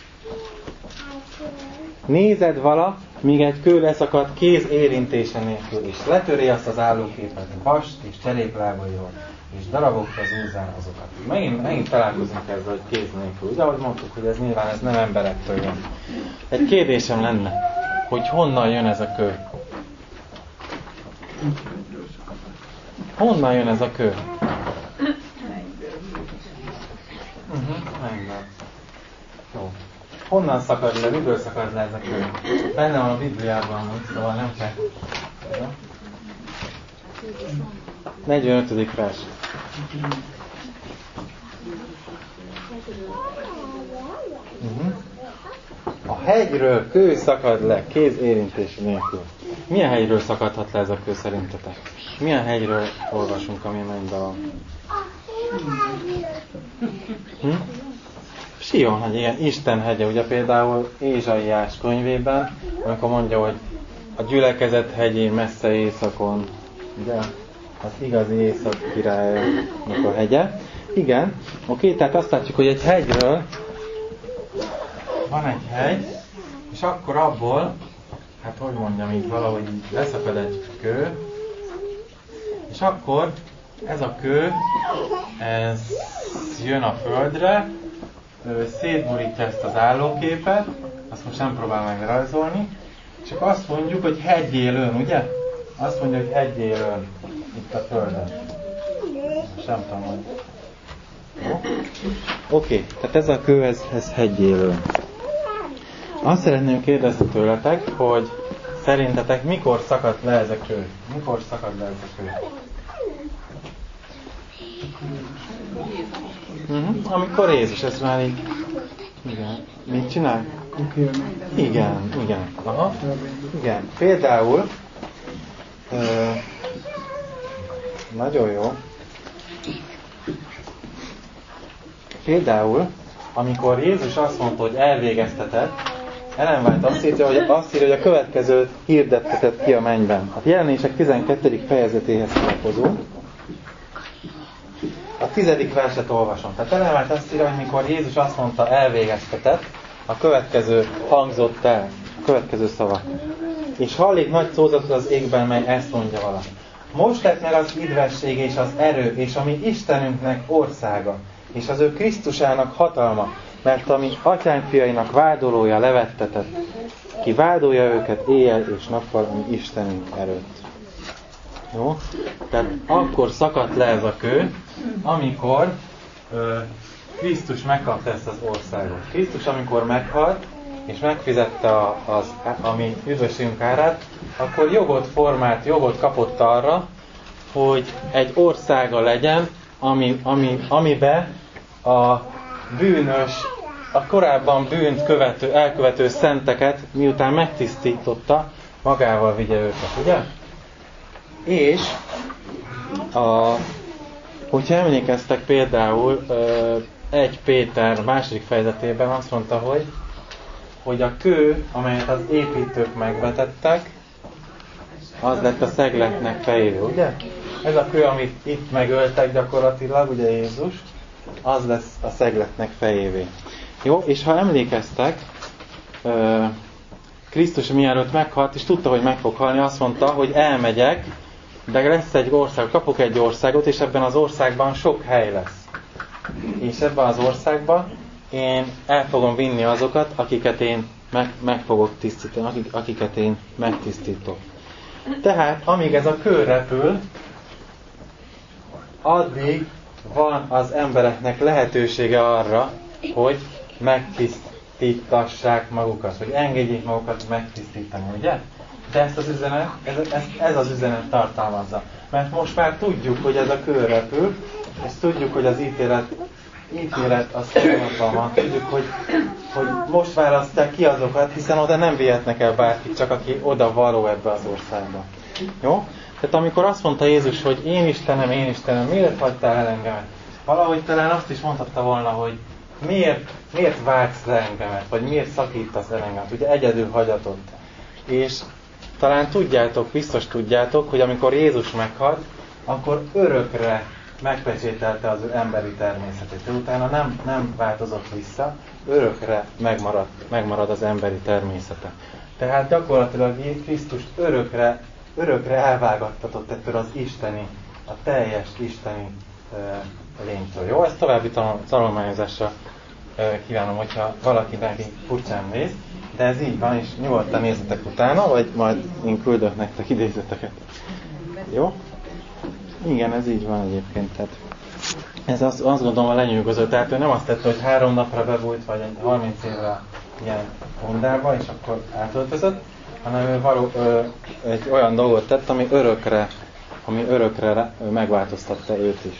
Nézed vala, míg egy kő leszakad kéz érintése nélkül, és letöri azt az állóképet bast és cseréplábairól, és darabokra zúzzál azokat. Megint, megint találkozunk ezzel, hogy kéz nélkül. Ugye, ahogy mondtuk, hogy ez nyilván ez nem emberektől jön. Egy kérdésem lenne, hogy honnan jön ez a kő? Honnan jön ez a kő? Uh-huh, megvan. Jó. Honnan szakad le, miből szakad le ez a kő? Benne van a Bibliában, szóval nem kell. negyvenötödik vers. Uh-huh. A hegyről kő szakad le, kéz érintés nélkül. Milyen hegyről szakadhat le ez a kő szerintetek? Milyen hegyről olvasunk, ami mennybe van? Hm? Sion hegy, igen, Isten hegye. Ugye például Ézsaiás könyvében, amikor mondja, hogy a gyülekezet hegyén messze északon, ugye, az igazi észak királynak a hegye. Igen, oké, tehát azt látjuk, hogy egy hegyről van egy hegy, és akkor abból, hát hogy mondjam így, valahogy így leszakad egy kő, és akkor ez a kő, ez jön a földre, szétborítja ezt az állóképet, azt most nem próbál megrajzolni, és akkor azt mondjuk, hogy hegyélőn, ugye? Azt mondja, hogy hegyélőn itt a földön. Most nem tudom, hogy... Jó? Oké, tehát ez a kő, ez, ez hegyélőn. Azt szeretném kérdezni tőletek, hogy szerintetek mikor szakadt le ez a kő? Mikor szakadt le ez a kő? Uh-huh. Amikor Jézus, ez már így... Igen. Mit csinál? Igen, igen. Aha. Igen. Például... Ö, nagyon jó. Például, amikor Jézus azt mondta, hogy elvégeztetett, Ellen White azt írja, hogy, azt írja, hogy a következő hirdettetett ki a mennyben. A Jelenések tizenkettedik fejezetéhez találkozunk. A tizedik verset olvasom. Tehát Ellen White azt írja, hogy mikor Jézus azt mondta, elvégeztetett, a következő hangzott el, a következő szavak. És hallik nagy szózatot az égben, mely ezt mondja vala. Most lett meg az idvesség és az erő, és a mi Istenünknek országa, és az ő Krisztusának hatalma, mert a mi atyánfiainak vádolója levettetett, ki vádolja őket éjjel és nappal a mi Istenünk előtt. Jó? Tehát akkor szakadt le ez a kő, amikor ö, Krisztus megkapta ezt az országot. Krisztus, amikor meghalt, és megfizette a, az, a mi üdvösségünk árát, akkor jogot formált, jogot kapott arra, hogy egy országa legyen, ami, ami, amibe a bűnös, a korábban bűnt követő, elkövető szenteket, miután megtisztította, magával vigye őket, ugye? És a, hogyha emlékeztek például egy Péter második fejezetében azt mondta, hogy, hogy a kő, amelyet az építők megvetettek, az lett a szegletnek fejévé, ugye? Ez a kő, amit itt megöltek gyakorlatilag, ugye Jézus, az lesz a szegletnek fejévé. Jó, és ha emlékeztek, Krisztus mielőtt meghalt, és tudta, hogy meg fog halni, azt mondta, hogy elmegyek, de lesz egy ország, kapok egy országot, és ebben az országban sok hely lesz. És ebben az országban én el fogom vinni azokat, akiket én meg, meg fogok tisztítani, akik, akiket én megtisztítok. Tehát, amíg ez a kő repül, addig van az embereknek lehetősége arra, hogy megtisztítassák magukat, hogy engedjék magukat megtisztítani, ugye? De ezt az üzenet, ez, ez, ez az üzenet tartalmazza. Mert most már tudjuk, hogy ez a kő repül, és tudjuk, hogy az ítélet, ítélet az folyamatban van. Tudjuk, hogy, hogy most választják ki azokat, hiszen oda nem vihetnek el bárkit, csak aki oda való ebbe az országba. Jó? Tehát amikor azt mondta Jézus, hogy én Istenem, én Istenem, miért hagytál el engemet? Valahogy talán azt is mondhatta volna, hogy miért, miért vágsz le engemet, vagy miért szakítasz el engemet. Ugye egyedül hagyatott. És talán tudjátok, biztos tudjátok, hogy amikor Jézus meghalt, akkor örökre megpecsételte az ő emberi természetét. De utána nem, nem változott vissza, örökre megmarad, megmarad az emberi természete. Tehát gyakorlatilag Krisztust örökre, örökre elvágattatott ettől az isteni, a teljes isteni uh, lénytől. Jó, ezt további tanulmányozásra uh, kívánom, hogyha valaki neki furcsán néz, de ez így van, és nyugodtan nézzetek utána, vagy majd én küldök nektek idézeteket. Jó? Igen, ez így van egyébként. Tehát ez azt, azt gondolom a lenyűgöző. Tehát ő nem azt tette, hogy három napra bebújt, vagy egy harminc évre ilyen hondába, és akkor átöltözött, hanem ő való, ö, egy olyan dolgot tett, ami örökre, ami örökre megváltoztatta őt is.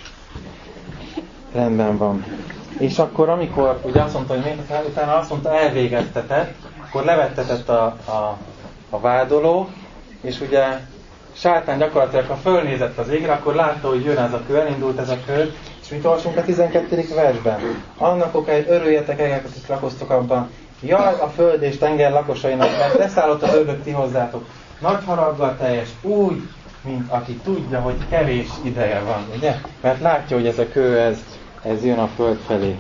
Rendben van. És akkor, amikor ugye azt mondta, hogy még utána azt mondta, elvégeztetett, akkor levettetett a, a, a vádoló, és ugye Sátán gyakorlatilag, ha fölnézett az égre, akkor látta, hogy jön ez a kő, elindult ez a kő, és mit olvasunk a tizenkettedik versben? Annak okáért örüljetek, egeket is lakoztok abban. Jaj, a föld és tenger lakosainak, mert leszállott az ördög ti hozzátok. Nagy haraggal teljes, úgy, mint aki tudja, hogy kevés ideje van, ugye? Mert látja, hogy ez a kő, ez, ez jön a föld felé.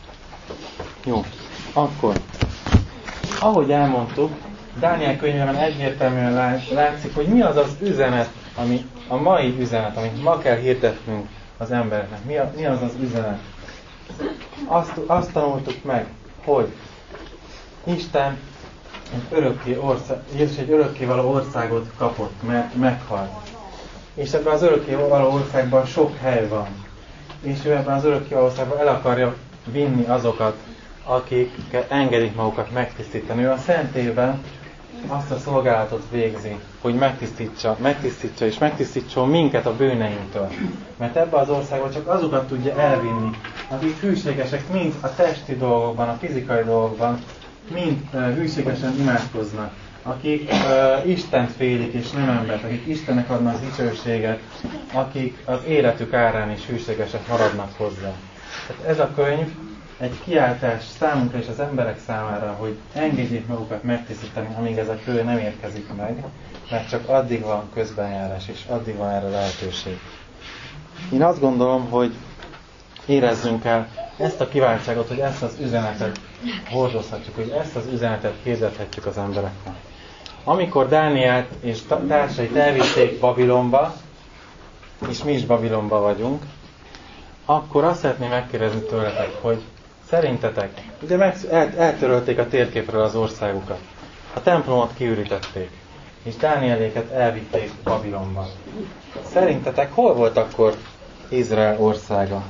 Jó, akkor, ahogy elmondtuk, Dániel könyvében egyértelműen látszik, hogy mi az az üzenet, ami a mai üzenet, amit ma kell hirdetnünk az embereknek. Mi, a, mi az az üzenet? Azt, azt tanultuk meg, hogy Isten egy örökké ország, Jézus egy örökkévaló országot kapott, mert meghalt. És ebben az örökkévaló országban sok hely van. És ő ebben az örökkévaló országban el akarja vinni azokat, akik engedik magukat megtisztítani. Ő a Szentében azt a szolgálatot végzi, hogy megtisztítsa, megtisztítsa és megtisztítson minket a bűneinktől. Mert ebbe az országban csak azokat tudja elvinni, akik hűségesek mind a testi dolgokban, a fizikai dolgokban, mind uh, hűségesen imádkoznak, akik uh, Istent félik és nem embert, akik Istennek adnak dicsőséget, akik az életük árán is hűségesek maradnak hozzá. Tehát ez a könyv egy kiáltás számunkra és az emberek számára, hogy engedjék magukat megtisztítani, amíg ez a kő nem érkezik meg, mert csak addig van közbenjárás, és addig van erre lehetőség. Én azt gondolom, hogy érezzünk el ezt a kiváltságot, hogy ezt az üzenetet hordozhatjuk, hogy ezt az üzenetet hirdethetjük az embereknek. Amikor Dánielt és társait elvitték Babilonba, és mi is Babilonba vagyunk, akkor azt szeretném megkérdezni tőletek, hogy szerintetek, ugye meg, el, eltörölték a térképről az országukat, a templomot kiürítették, és Dánieléket elvitték Babilonba. Szerintetek hol volt akkor Izrael országa?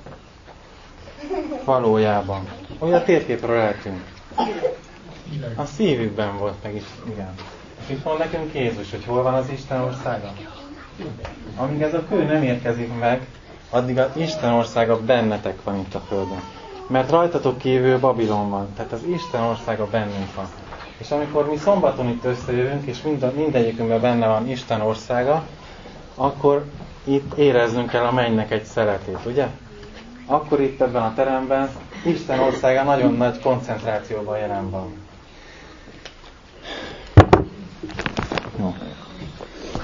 Valójában. Ugye a térképről eltűnt. A szívükben volt meg is, igen. És itt mond nekünk Jézus, hogy hol van az Isten országa? Amíg ez a kő nem érkezik meg, addig az Isten országa bennetek van itt a földön. Mert rajtatok kívül Babilon van, tehát az Isten országa bennünk van. És amikor mi szombaton itt összejövünk, és mind, mindegyikünkben benne van Isten országa, akkor itt éreznünk kell a mennynek egy szeletét, ugye? Akkor itt ebben a teremben Isten országa nagyon nagy koncentrációban jelen van. Jó.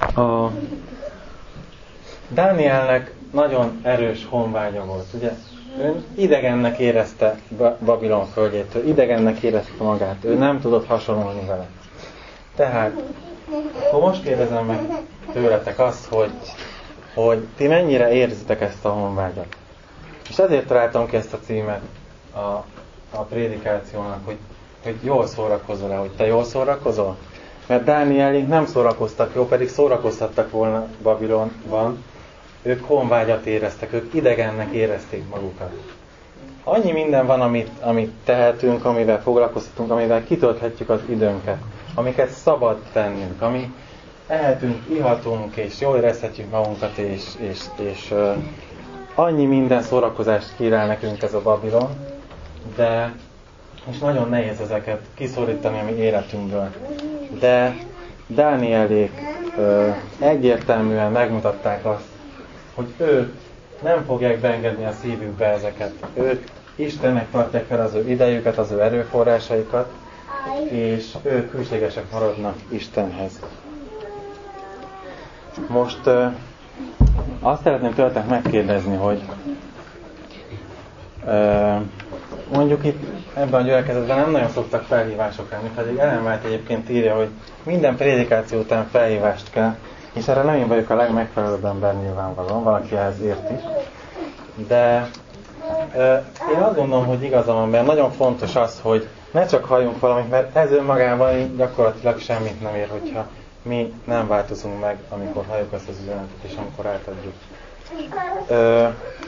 A Dánielnek nagyon erős honvágya volt, ugye? Ő idegennek érezte Babilon földjétől, idegennek érezte magát, ő nem tudott hasonlulni vele. Tehát, ha most kérdezem meg tőletek azt, hogy, hogy ti mennyire érzitek ezt a honvágyat. És ezért találtam ki ezt a címet a, a prédikációnak, hogy, hogy jól szórakozol-e, hogy te jól szórakozol? Mert Dánielénk nem szórakoztak jó, pedig szórakoztattak volna Babilonban. Ők honvágyat éreztek, ők idegennek érezték magukat. Annyi minden van, amit, amit tehetünk, amivel foglalkoztatunk, amivel kitölthetjük az időnket, amiket szabad tennünk, ami ehetünk, ihatunk, és jól érezhetjük magunkat, és, és, és uh, annyi minden szórakozást kínál nekünk ez a Babilon, de és nagyon nehéz ezeket kiszorítani a mi életünkből. De Dánielék uh, egyértelműen megmutatták azt, hogy ők nem fogják beengedni a szívükbe ezeket. Ők Istennek tartják fel az ő idejüket, az ő erőforrásaikat, és ők hűségesek maradnak Istenhez. Most uh, azt szeretném tőletek megkérdezni, hogy uh, mondjuk itt ebben a gyülekezetben nem nagyon szoktak felhívások lenni, pedig Ellen White egyébként írja, hogy minden prédikáció után felhívást kell, és erre nem én vagyok a legmegfelelőbb ember nyilvánvalóan, valaki ehhez ért is. De uh, én azt gondolom, hogy igazam van, mert nagyon fontos az, hogy ne csak halljunk valamit, mert ez önmagában gyakorlatilag semmit nem ér, hogyha mi nem változunk meg, amikor halljuk azt az üzenetet, és amikor átadjuk. Uh,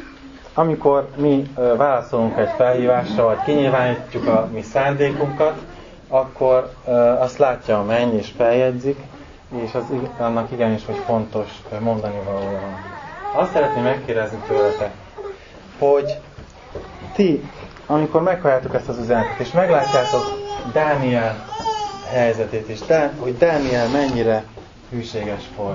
amikor mi uh, válaszolunk egy felhívásra, vagy kinyilvánítjuk a mi szándékunkat, akkor uh, azt látja a menny, és feljegyzik, és az, annak igenis, hogy fontos mondani valója van. Azt szeretném megkérdezni tőletek, hogy ti, amikor meghalljátok ezt az üzenetet, és meglátjátok Dániel helyzetét is, de, hogy Dániel mennyire hűséges volt.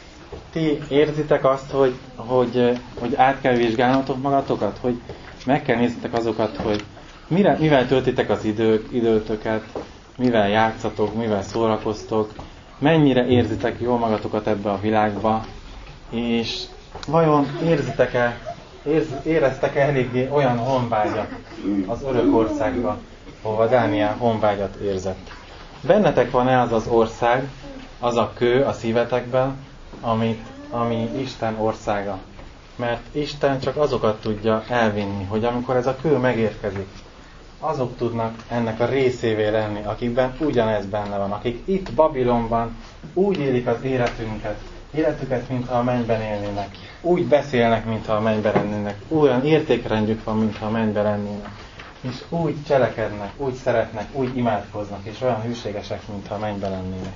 Ti érzitek azt, hogy, hogy, hogy át kell vizsgálnotok magatokat, hogy meg kell nézzetek azokat, hogy mire, mivel töltitek az idők, időtöket, mivel játszatok, mivel szórakoztok, mennyire érzitek jól magatokat ebbe a világba, és vajon érzitek-e, érz, éreztek-e eléggé olyan honvágyat az örök országba, hova Dániel honvágyat érzett. Bennetek van-e az az ország, az a kő a szívetekben, amit, ami Isten országa? Mert Isten csak azokat tudja elvinni, hogy amikor ez a kő megérkezik, azok tudnak ennek a részévé lenni, akikben ugyanez benne van, akik itt Babilonban úgy élik az életünket, életüket, mintha a mennyben élnének, úgy beszélnek, mintha a mennyben lennének, olyan értékrendjük van, mintha a mennyben lennének, és úgy cselekednek, úgy szeretnek, úgy imádkoznak, és olyan hűségesek, mintha a mennyben lennének.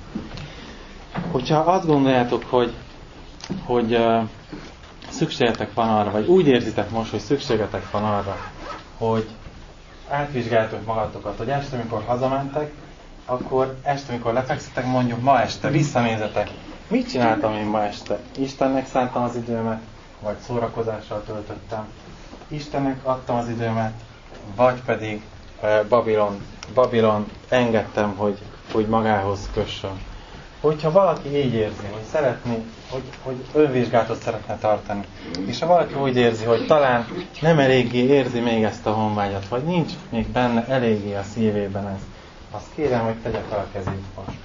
Hogyha azt gondoljátok, hogy, hogy uh, szükségetek van arra, vagy úgy érzitek most, hogy szükségetek van arra, hogy átvizsgáljátok magatokat, hogy este, amikor hazamentek, akkor este, amikor lefekszitek, mondjuk ma este, visszanézetek, mit csináltam én ma este? Istennek szántam az időmet, vagy szórakozással töltöttem. Istennek adtam az időmet, vagy pedig eh, Babilon, Babilon engedtem, hogy, hogy magához kössön. Hogyha valaki így érzi, hogy szeretné, hogy, hogy önvizsgálatot szeretne tartani, és ha valaki úgy érzi, hogy talán nem eléggé érzi még ezt a honvágyat, vagy nincs még benne eléggé a szívében ez, azt kérem, hogy tegye fel a kezét most.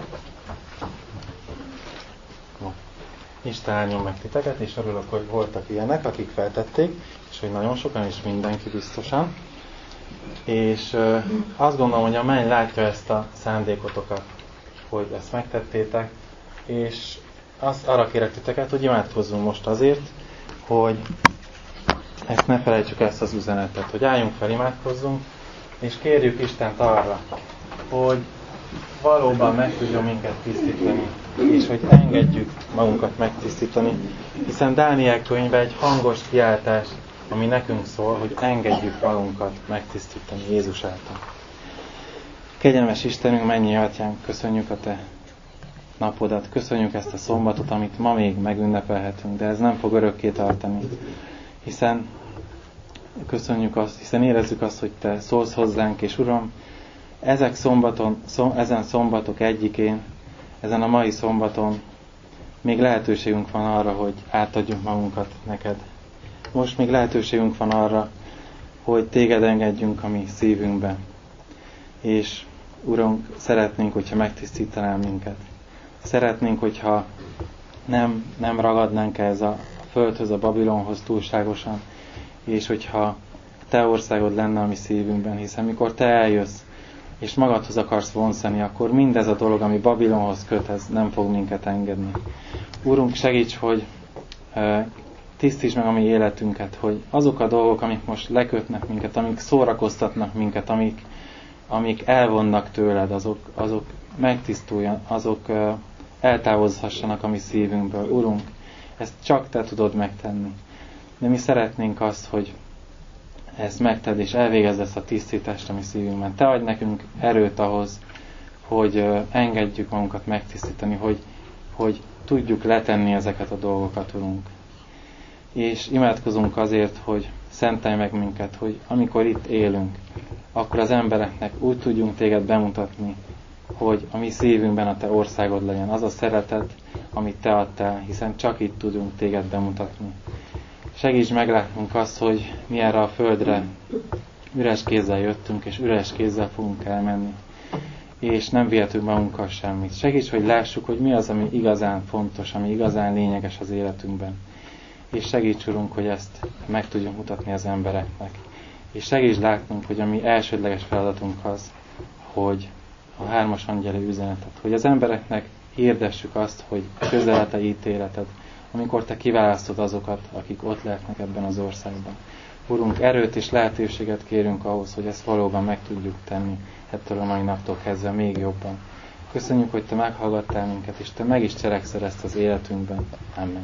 No. Isten áldjon meg titeket, és örülök, hogy voltak ilyenek, akik feltették, és hogy nagyon sokan, és mindenki biztosan. És euh, azt gondolom, hogy a menny látja ezt a szándékotokat, hogy ezt megtettétek, és azt arra kérek titeket, hogy imádkozzunk most azért, hogy ezt ne felejtsük, ezt az üzenetet, hogy álljunk fel, imádkozzunk, és kérjük Istent arra, hogy valóban meg tudjon minket tisztítani, és hogy engedjük magunkat megtisztítani, hiszen Dániel könyve egy hangos kiáltás, ami nekünk szól, hogy engedjük magunkat megtisztítani Jézus által. Kegyelmes Istenünk, mennyi Atyánk, köszönjük a Te napodat, köszönjük ezt a szombatot, amit ma még megünnepelhetünk, de ez nem fog örökké tartani, hiszen köszönjük azt, hiszen érezzük azt, hogy Te szólsz hozzánk, és Uram, ezek szombaton, szom, ezen szombatok egyikén, ezen a mai szombaton még lehetőségünk van arra, hogy átadjunk magunkat neked. Most még lehetőségünk van arra, hogy téged engedjünk a mi szívünkbe. És Urunk, szeretnénk, hogyha megtisztítanál minket. Szeretnénk, hogyha nem, nem ragadnánk ez a földhöz, a Babilonhoz túlságosan, és hogyha te országod lenne a mi szívünkben, hiszen mikor te eljössz, és magadhoz akarsz vonszani, akkor mindez a dolog, ami Babilonhoz köt, ez nem fog minket engedni. Úrunk, segíts, hogy e, tisztítsd meg a mi életünket, hogy azok a dolgok, amik most lekötnek minket, amik szórakoztatnak minket, amik, amik elvonnak tőled, azok, azok megtisztuljan, azok e, eltávozhassanak a mi szívünkből. Urunk, ezt csak te tudod megtenni. De mi szeretnénk azt, hogy ezt megted, és elvégezd ezt a tisztítást a mi szívünkben. Te adj nekünk erőt ahhoz, hogy engedjük magunkat megtisztítani, hogy, hogy tudjuk letenni ezeket a dolgokat, Urunk. És imádkozunk azért, hogy szentelj meg minket, hogy amikor itt élünk, akkor az embereknek úgy tudjunk téged bemutatni, hogy a mi szívünkben a te országod legyen. Az a szeretet, amit te adtál, hiszen csak itt tudunk téged bemutatni. Segíts meglátnunk azt, hogy mi erre a földre üres kézzel jöttünk, és üres kézzel fogunk elmenni. És nem vihetünk magunkkal semmit. Segíts, hogy lássuk, hogy mi az, ami igazán fontos, ami igazán lényeges az életünkben. És segíts, Urunk, hogy ezt meg tudjuk mutatni az embereknek. És segíts látnunk, hogy a mi elsődleges feladatunk az, hogy a hármas angyeli üzenetet, hogy az embereknek hirdessük azt, hogy közel a te ítéleted, amikor te kiválasztod azokat, akik ott lehetnek ebben az országban. Urunk, erőt és lehetőséget kérünk ahhoz, hogy ezt valóban meg tudjuk tenni ettől a mai naptól kezdve még jobban. Köszönjük, hogy te meghallgattál minket, és te meg is cselekszel ezt az életünkben. Amen.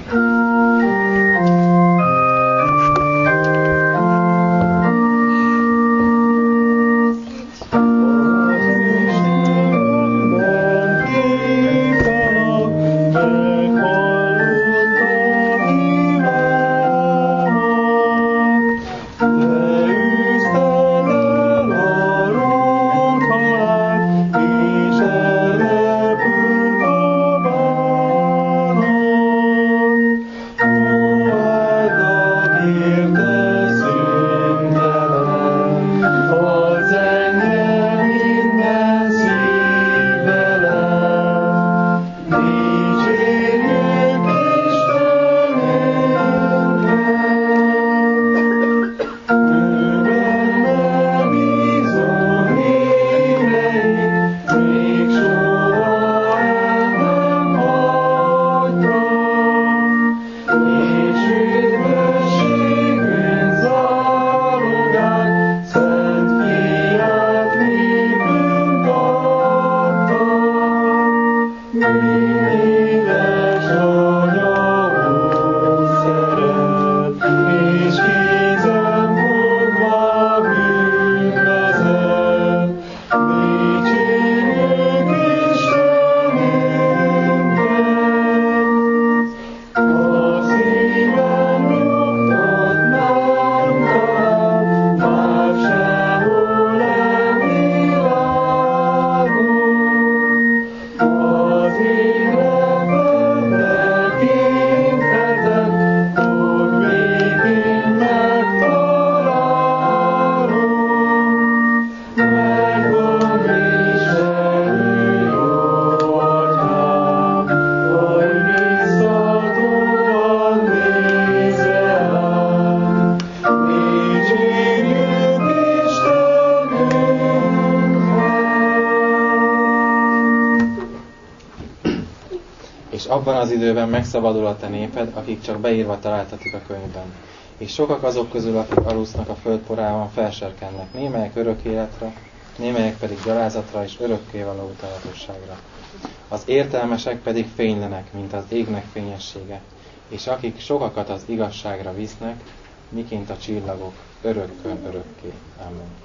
Abban az időben megszabadul a te néped, akik csak beírva találtatik a könyvben. És sokak azok közül, akik alusznak a földporában, felserkennek, némelyek örök életre, némelyek pedig gyalázatra és örökké való utalatosságra. Az értelmesek pedig fénylenek, mint az égnek fényessége, és akik sokakat az igazságra visznek, miként a csillagok, örökkön örökké. Amen.